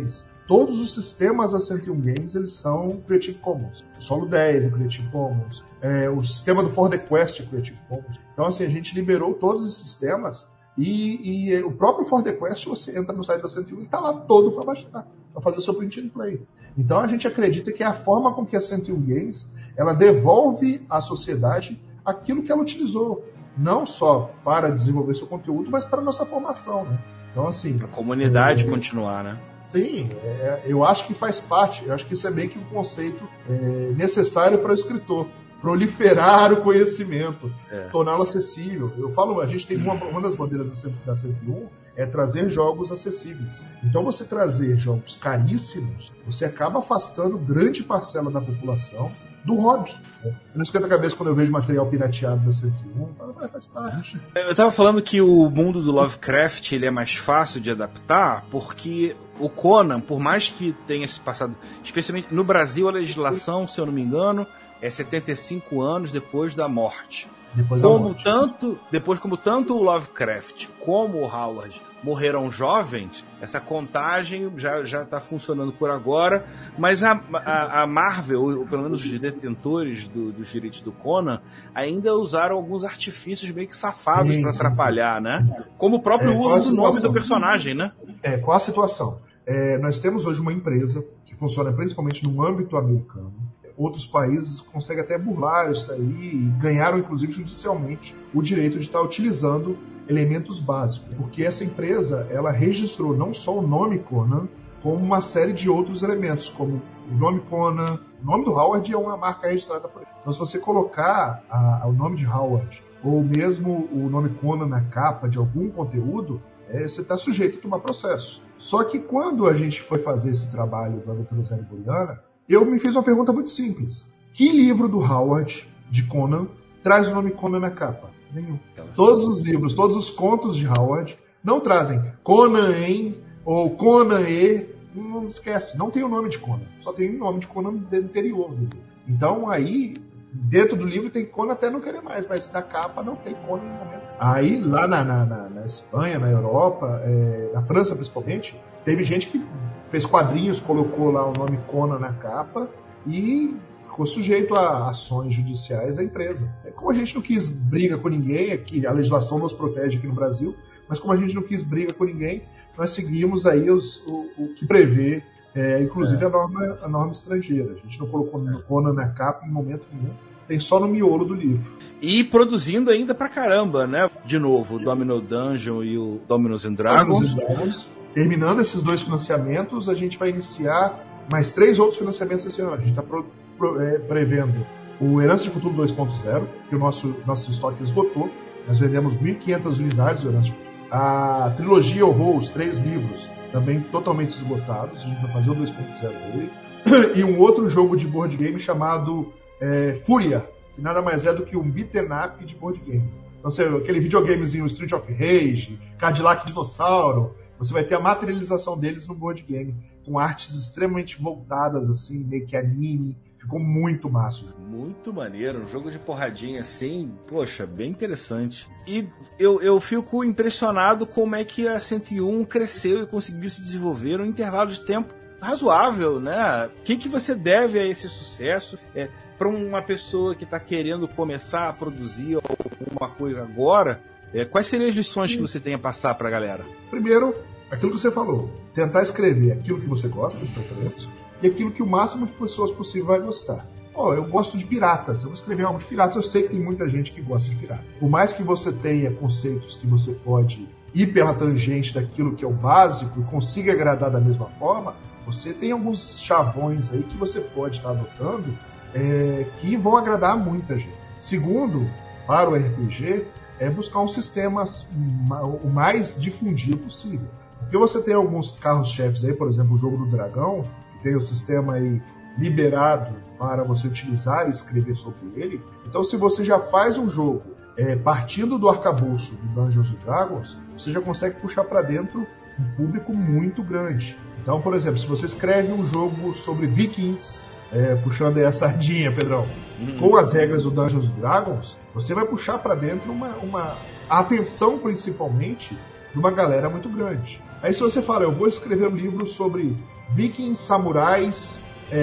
todos os sistemas da cento e um Games eles são Creative Commons. O Solo dez é Creative Commons, é, o sistema do For the Quest é Creative Commons. Então, assim, a gente liberou todos esses sistemas e, e o próprio For the Quest, você entra no site da cento e um e está lá todo para baixar, para fazer o seu print and play. Então, a gente acredita que é a forma com que a cento e um Games ela devolve à sociedade aquilo que ela utilizou, não só para desenvolver seu conteúdo, mas para a nossa formação, né? Então, assim... A comunidade é, continuar, né? Sim, é, eu acho que faz parte, eu acho que isso é meio que um conceito é, necessário para o escritor, proliferar o conhecimento, é. torná-lo acessível. Eu falo, a gente tem uma, uma das bandeiras da cento e um é trazer jogos acessíveis. Então, você trazer jogos caríssimos, você acaba afastando grande parcela da população do hobby. Eu não esquento a cabeça quando eu vejo material pirateado da cento e um, mas faz parte. Eu tava falando que o mundo do Lovecraft ele é mais fácil de adaptar, porque o Conan, por mais que tenha se passado, especialmente no Brasil, a legislação, se eu não me engano, é setenta e cinco anos depois da morte. Depois da como morte. tanto, depois como tanto o Lovecraft como o Howard morreram jovens, essa contagem já já está funcionando por agora, mas a, a, a Marvel, ou pelo menos os detentores do, dos direitos do Conan, ainda usaram alguns artifícios meio que safados para atrapalhar, sim. né? Como o próprio é, uso do nome do personagem, né? É, qual a situação? É, nós temos hoje uma empresa que funciona principalmente no âmbito americano. Outros países conseguem até burlar isso aí e ganharam, inclusive, judicialmente o direito de estar utilizando elementos básicos. Porque essa empresa, ela registrou não só o nome Conan, como uma série de outros elementos, como o nome Conan. O nome do Howard é uma marca registrada por ele. Então, se você colocar a, a, o nome de Howard, ou mesmo o nome Conan na capa de algum conteúdo, é, você está sujeito a tomar processo. Só que quando a gente foi fazer esse trabalho da Aventura Zeriboriana, eu me fiz uma pergunta muito simples. Que livro do Howard, de Conan, traz o nome Conan na capa? Nenhum. Todos os livros, todos os contos de Howard não trazem Conan em ou Conan e. Não esquece, não tem o nome de Conan. Só tem o nome de Conan do interior do livro. Então aí, dentro do livro tem Conan até não querer mais, mas na capa não tem Conan em momento. Aí lá na, na, na, na Espanha, na Europa, é, na França principalmente, teve gente que fez quadrinhos, colocou lá o nome Conan na capa e ficou sujeito a ações judiciais da empresa. Como a gente não quis briga com ninguém, aqui a legislação nos protege aqui no Brasil, mas como a gente não quis briga com ninguém, nós seguimos aí os, o, o que prevê, é, inclusive é. a, norma, a norma estrangeira. A gente não colocou o Conan na capa em momento nenhum, tem só no miolo do livro. E produzindo ainda pra caramba, né? De novo, o Domino Dungeon e o Dominoes and Dragons. Dominoes and Dragons. Terminando esses dois financiamentos, a gente vai iniciar mais três outros financiamentos esse ano. A gente está é, prevendo o Herança de Futuro dois ponto zero, que o nosso, nosso estoque esgotou. Nós vendemos mil e quinhentas unidades do Herança de Futuro. A trilogia Horror, os três livros, também totalmente esgotados. A gente vai fazer o dois ponto zero dele. E um outro jogo de board game chamado é, Fúria, que nada mais é do que um beat'em up de board game. Então, você, aquele videogamezinho Street of Rage, Cadillac Dinossauro, você vai ter a materialização deles no board game, com artes extremamente voltadas, assim, meio que anime. Ficou muito massa. Muito maneiro, um jogo de porradinha assim, poxa, bem interessante. E eu, eu fico impressionado como é que a cento e um cresceu e conseguiu se desenvolver num intervalo de tempo razoável, né? O que, que você deve a esse sucesso? É, para uma pessoa que está querendo começar a produzir alguma coisa agora, é, quais seriam as lições que você tem a passar para a galera? Primeiro, aquilo que você falou, tentar escrever aquilo que você gosta, de preferência, e aquilo que o máximo de pessoas possível vai gostar. Oh, eu gosto de piratas, eu vou escrever algo de piratas, eu sei que tem muita gente que gosta de piratas. Por mais que você tenha conceitos que você pode ir pela tangente daquilo que é o básico e consiga agradar da mesma forma, você tem alguns chavões aí que você pode estar adotando é, que vão agradar a muita gente. Segundo, para o R P G, é buscar um sistema o mais difundido possível. Porque você tem alguns carros-chefes aí, por exemplo, o Jogo do Dragão, que tem o sistema aí liberado para você utilizar e escrever sobre ele. Então, se você já faz um jogo é, partindo do arcabouço do Dungeons and Dragons, você já consegue puxar para dentro um público muito grande. Então, por exemplo, se você escreve um jogo sobre vikings, é, puxando aí a sardinha, Pedrão, uhum. com as regras do Dungeons and Dragons, você vai puxar para dentro uma, uma a atenção, principalmente, de uma galera muito grande. Aí se você fala, eu vou escrever um livro sobre vikings, samurais,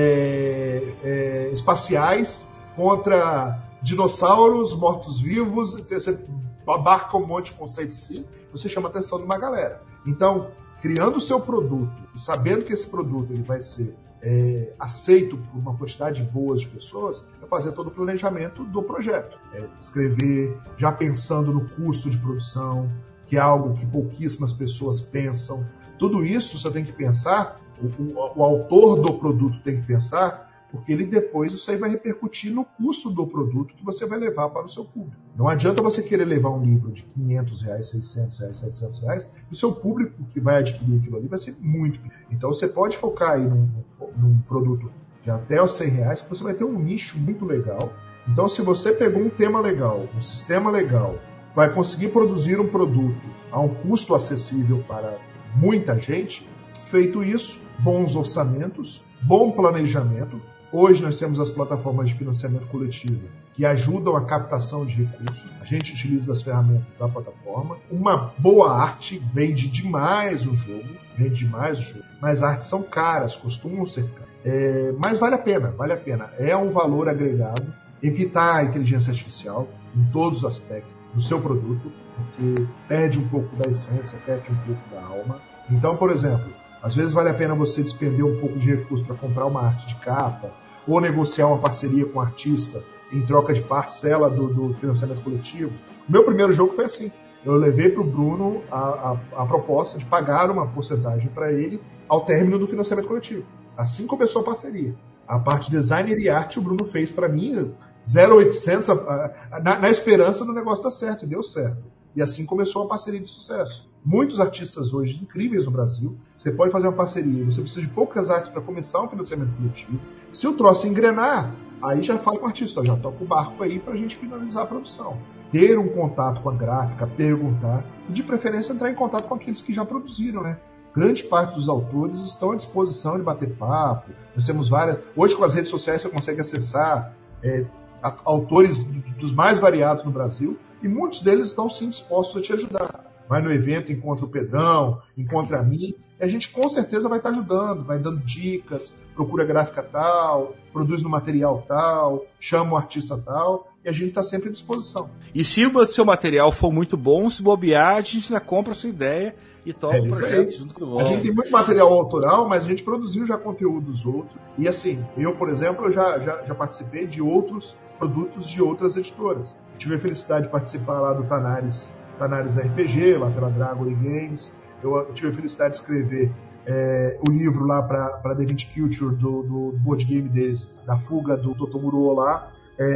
é, é, espaciais contra dinossauros, mortos-vivos, você abarca um monte de conceitos assim, você chama a atenção de uma galera. Então, criando o seu produto, e sabendo que esse produto ele vai ser é, aceito por uma quantidade boa de pessoas, é fazer todo o planejamento do projeto. É escrever já pensando no custo de produção, que é algo que pouquíssimas pessoas pensam. Tudo isso você tem que pensar, o, o, o autor do produto tem que pensar, porque ele depois isso aí vai repercutir no custo do produto que você vai levar para o seu público. Não adianta você querer levar um livro de quinhentos reais, seiscentos reais, setecentos reais, e o seu público que vai adquirir aquilo ali vai ser muito pequeno. Então você pode focar aí num, num produto de até os cem reais, que você vai ter um nicho muito legal. Então se você pegou um tema legal, um sistema legal, vai conseguir produzir um produto a um custo acessível para muita gente, feito isso, bons orçamentos, bom planejamento. Hoje nós temos as plataformas de financiamento coletivo que ajudam a captação de recursos. A gente utiliza as ferramentas da plataforma. Uma boa arte vende demais o jogo, vende demais o jogo, mas artes são caras, costumam ser caras. É, mas vale a pena, vale a pena. É um valor agregado. Evitar a inteligência artificial em todos os aspectos do seu produto, porque perde um pouco da essência, perde um pouco da alma. Então, por exemplo, às vezes vale a pena você despender um pouco de recurso para comprar uma arte de capa, ou negociar uma parceria com um artista em troca de parcela do, do financiamento coletivo. O meu primeiro jogo foi assim. Eu levei para o Bruno a, a, a proposta de pagar uma porcentagem para ele ao término do financiamento coletivo. Assim começou a parceria. A parte de designer e arte o Bruno fez para mim zero oitocentos na, na esperança do negócio dar certo, e deu certo. E assim começou uma parceria de sucesso. Muitos artistas hoje incríveis no Brasil, você pode fazer uma parceria, você precisa de poucas artes para começar um financiamento coletivo. Se o troço engrenar, aí já fala com o artista, já toca o barco aí para a gente finalizar a produção. Ter um contato com a gráfica, perguntar, e de preferência entrar em contato com aqueles que já produziram, né? Grande parte dos autores estão à disposição de bater papo. Nós temos várias. Hoje, com as redes sociais, você consegue acessar é, autores dos mais variados no Brasil, e muitos deles estão sim dispostos a te ajudar. Vai no evento, encontra o Pedrão, encontra a mim, e a gente com certeza vai estar ajudando, vai dando dicas, procura gráfica tal, produz no material tal, chama o artista tal, e a gente está sempre à disposição. E se o seu material for muito bom, se bobear, a gente ainda compra a sua ideia e toca é o projeto aí. Junto com o A gente tem muito material autoral, mas a gente produziu já conteúdo dos outros. E assim, eu, por exemplo, eu já, já, já participei de outros produtos de outras editoras. Tive a felicidade de participar lá do Tanares, Tanares R P G, lá pela Dragon Games. Eu tive a felicidade de escrever é, o livro lá para a The Vinci Culture do, do board game deles, da fuga do Totomuro lá.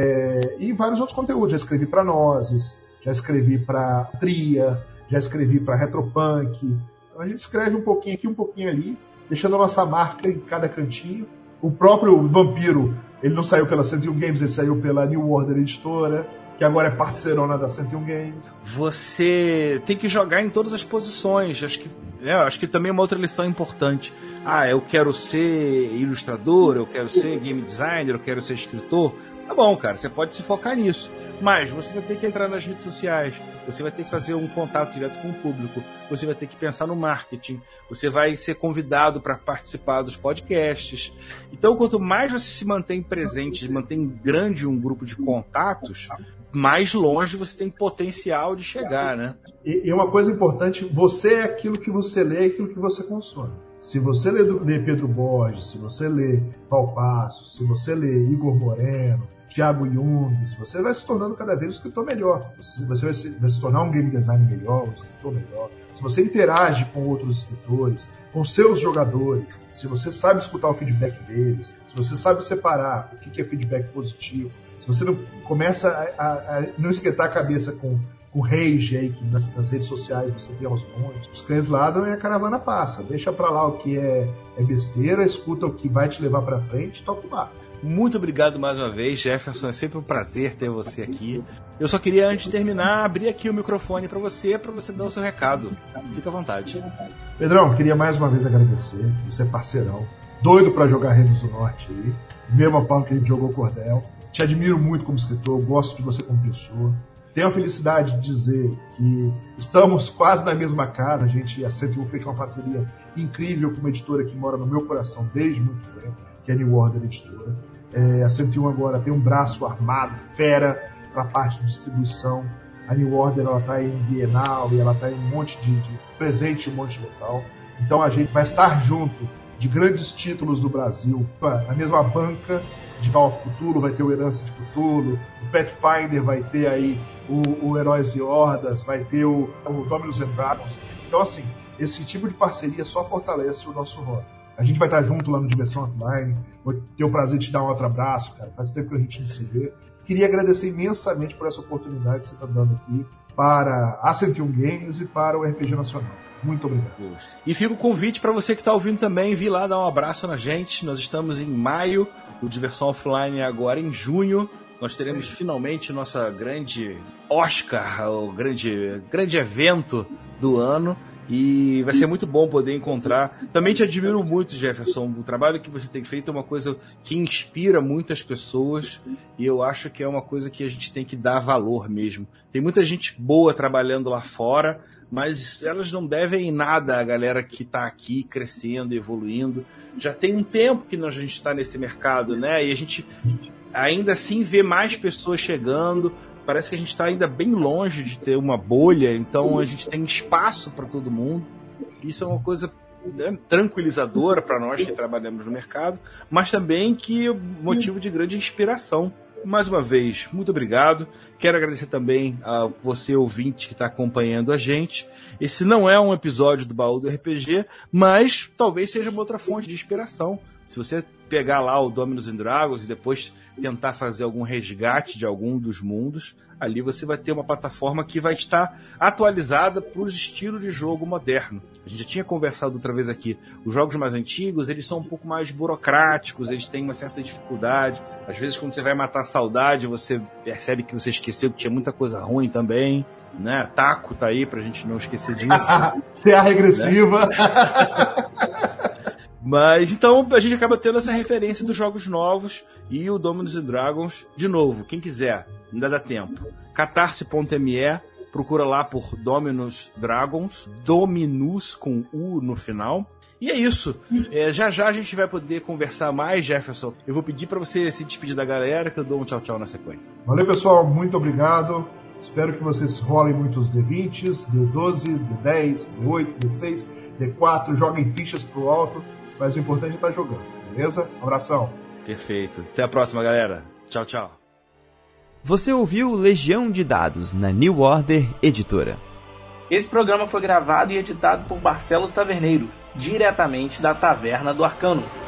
É, e vários outros conteúdos. Já escrevi para Nozes, já escrevi para Tria, já escrevi para Retropunk. Então a gente escreve um pouquinho aqui, um pouquinho ali, deixando a nossa marca em cada cantinho. O próprio Vampiro, ele não saiu pela cento e um Games, ele saiu pela New Order Editora, que agora é parceirona da cento e um Games. Você tem que jogar em todas as posições. Acho que, é, acho que também é uma outra lição importante. Ah, eu quero ser ilustrador, eu quero ser game designer, eu quero ser escritor. Tá bom, cara, você pode se focar nisso. Mas você vai ter que entrar nas redes sociais, você vai ter que fazer um contato direto com o público, você vai ter que pensar no marketing, você vai ser convidado para participar dos podcasts. Então, quanto mais você se mantém presente, mantém grande um grupo de contatos, mais longe você tem potencial de chegar, né? E, e uma coisa importante, você é aquilo que você lê, é aquilo que você consome. Se você lê, lê Pedro Borges, se você lê Valpasso, se você lê Igor Moreno, Thiago Jung, você vai se tornando cada vez um escritor melhor. Você, você vai, se, vai se tornar um game designer melhor, um escritor melhor. Se você interage com outros escritores, com seus jogadores, se você sabe escutar o feedback deles, se você sabe separar o que é feedback positivo, se você não começa a, a, a não esquentar a cabeça com o rage aí, que nas, nas redes sociais você tem aos montes, os cães ladram e a caravana passa. Deixa pra lá o que é, é besteira, escuta o que vai te levar pra frente e toca o barco. Muito obrigado mais uma vez, Jefferson. É sempre um prazer ter você aqui. Eu só queria, antes de terminar, abrir aqui o microfone para você, para você dar o seu recado. Fica à vontade. Pedrão, queria mais uma vez agradecer. Você é parceirão. Doido para jogar Reinos do Norte aí. Mesmo a pau que a gente jogou Cordel. Te admiro muito como escritor. Gosto de você como pessoa. Tenho a felicidade de dizer que estamos quase na mesma casa. A gente, a cento e um, fez uma parceria incrível com uma editora que mora no meu coração desde muito tempo, que é a New Order Editora. É, a cento e um agora tem um braço armado, fera, para a parte de distribuição. A New Order está em Bienal e ela está em um monte de, de presente, um monte de local. Então a gente vai estar junto de grandes títulos do Brasil. A mesma banca de Call of Cthulhu vai ter o Herança de Cthulhu, o Pathfinder vai ter aí o, o Heróis e Hordas, vai ter o, o Dominus and Dragons. Então, assim, esse tipo de parceria só fortalece o nosso hobby. A gente vai estar junto lá no Dimensão Offline. Vou ter o prazer de te dar um outro abraço, cara. Faz tempo que a gente não se vê. Queria agradecer imensamente por essa oportunidade que você está dando aqui para a cento e um Games e para o R P G Nacional. Muito obrigado. E fica o convite para você que está ouvindo também, vir lá dar um abraço na gente. Nós estamos em maio, o Diversão Offline agora em junho. Nós teremos Sim. finalmente nossa grande Oscar, o grande, grande evento do ano. E vai ser muito bom poder encontrar. Também te admiro muito, Jefferson. O trabalho que você tem feito é uma coisa que inspira muitas pessoas. E eu acho que é uma coisa que a gente tem que dar valor mesmo. Tem muita gente boa trabalhando lá fora, mas elas não devem nada à galera que está aqui crescendo, evoluindo. Já tem um tempo que a gente está nesse mercado, né? E a gente ainda assim vê mais pessoas chegando. Parece que a gente está ainda bem longe de ter uma bolha, então a gente tem espaço para todo mundo. Isso é uma coisa, né, tranquilizadora para nós que trabalhamos no mercado, mas também que é motivo de grande inspiração. Mais uma vez, muito obrigado. Quero agradecer também a você, ouvinte, que está acompanhando a gente. Esse não é um episódio do Baú do R P G, mas talvez seja uma outra fonte de inspiração. Se você pegar lá o Dominus and Dragons e depois tentar fazer algum resgate de algum dos mundos, ali você vai ter uma plataforma que vai estar atualizada para os estilos de jogo moderno. A gente já tinha conversado outra vez aqui. Os jogos mais antigos, eles são um pouco mais burocráticos, eles têm uma certa dificuldade. Às vezes, quando você vai matar a saudade, você percebe que você esqueceu que tinha muita coisa ruim também. Né? Taco tá aí pra gente não esquecer disso. C A regressiva. Né? Mas então a gente acaba tendo essa referência dos jogos novos e o Dominus and Dragons, de novo, quem quiser, ainda dá tempo. catarse ponto me, procura lá por Dominus Dragons, Dominus com U no final. E é isso. É, já já a gente vai poder conversar mais, Jefferson. Eu vou pedir para você se despedir da galera, que eu dou um tchau tchau na sequência. Valeu, pessoal, muito obrigado. Espero que vocês rolem muitos D vinte, D doze, D dez, D oito, D seis, D quatro, joguem fichas pro alto. Mas o importante é estar jogando, beleza? Um abração. Perfeito. Até a próxima, galera. Tchau, tchau. Você ouviu Legião de Dados na New Order Editora. Esse programa foi gravado e editado por Barcelos Taverneiro, diretamente da Taverna do Arcano.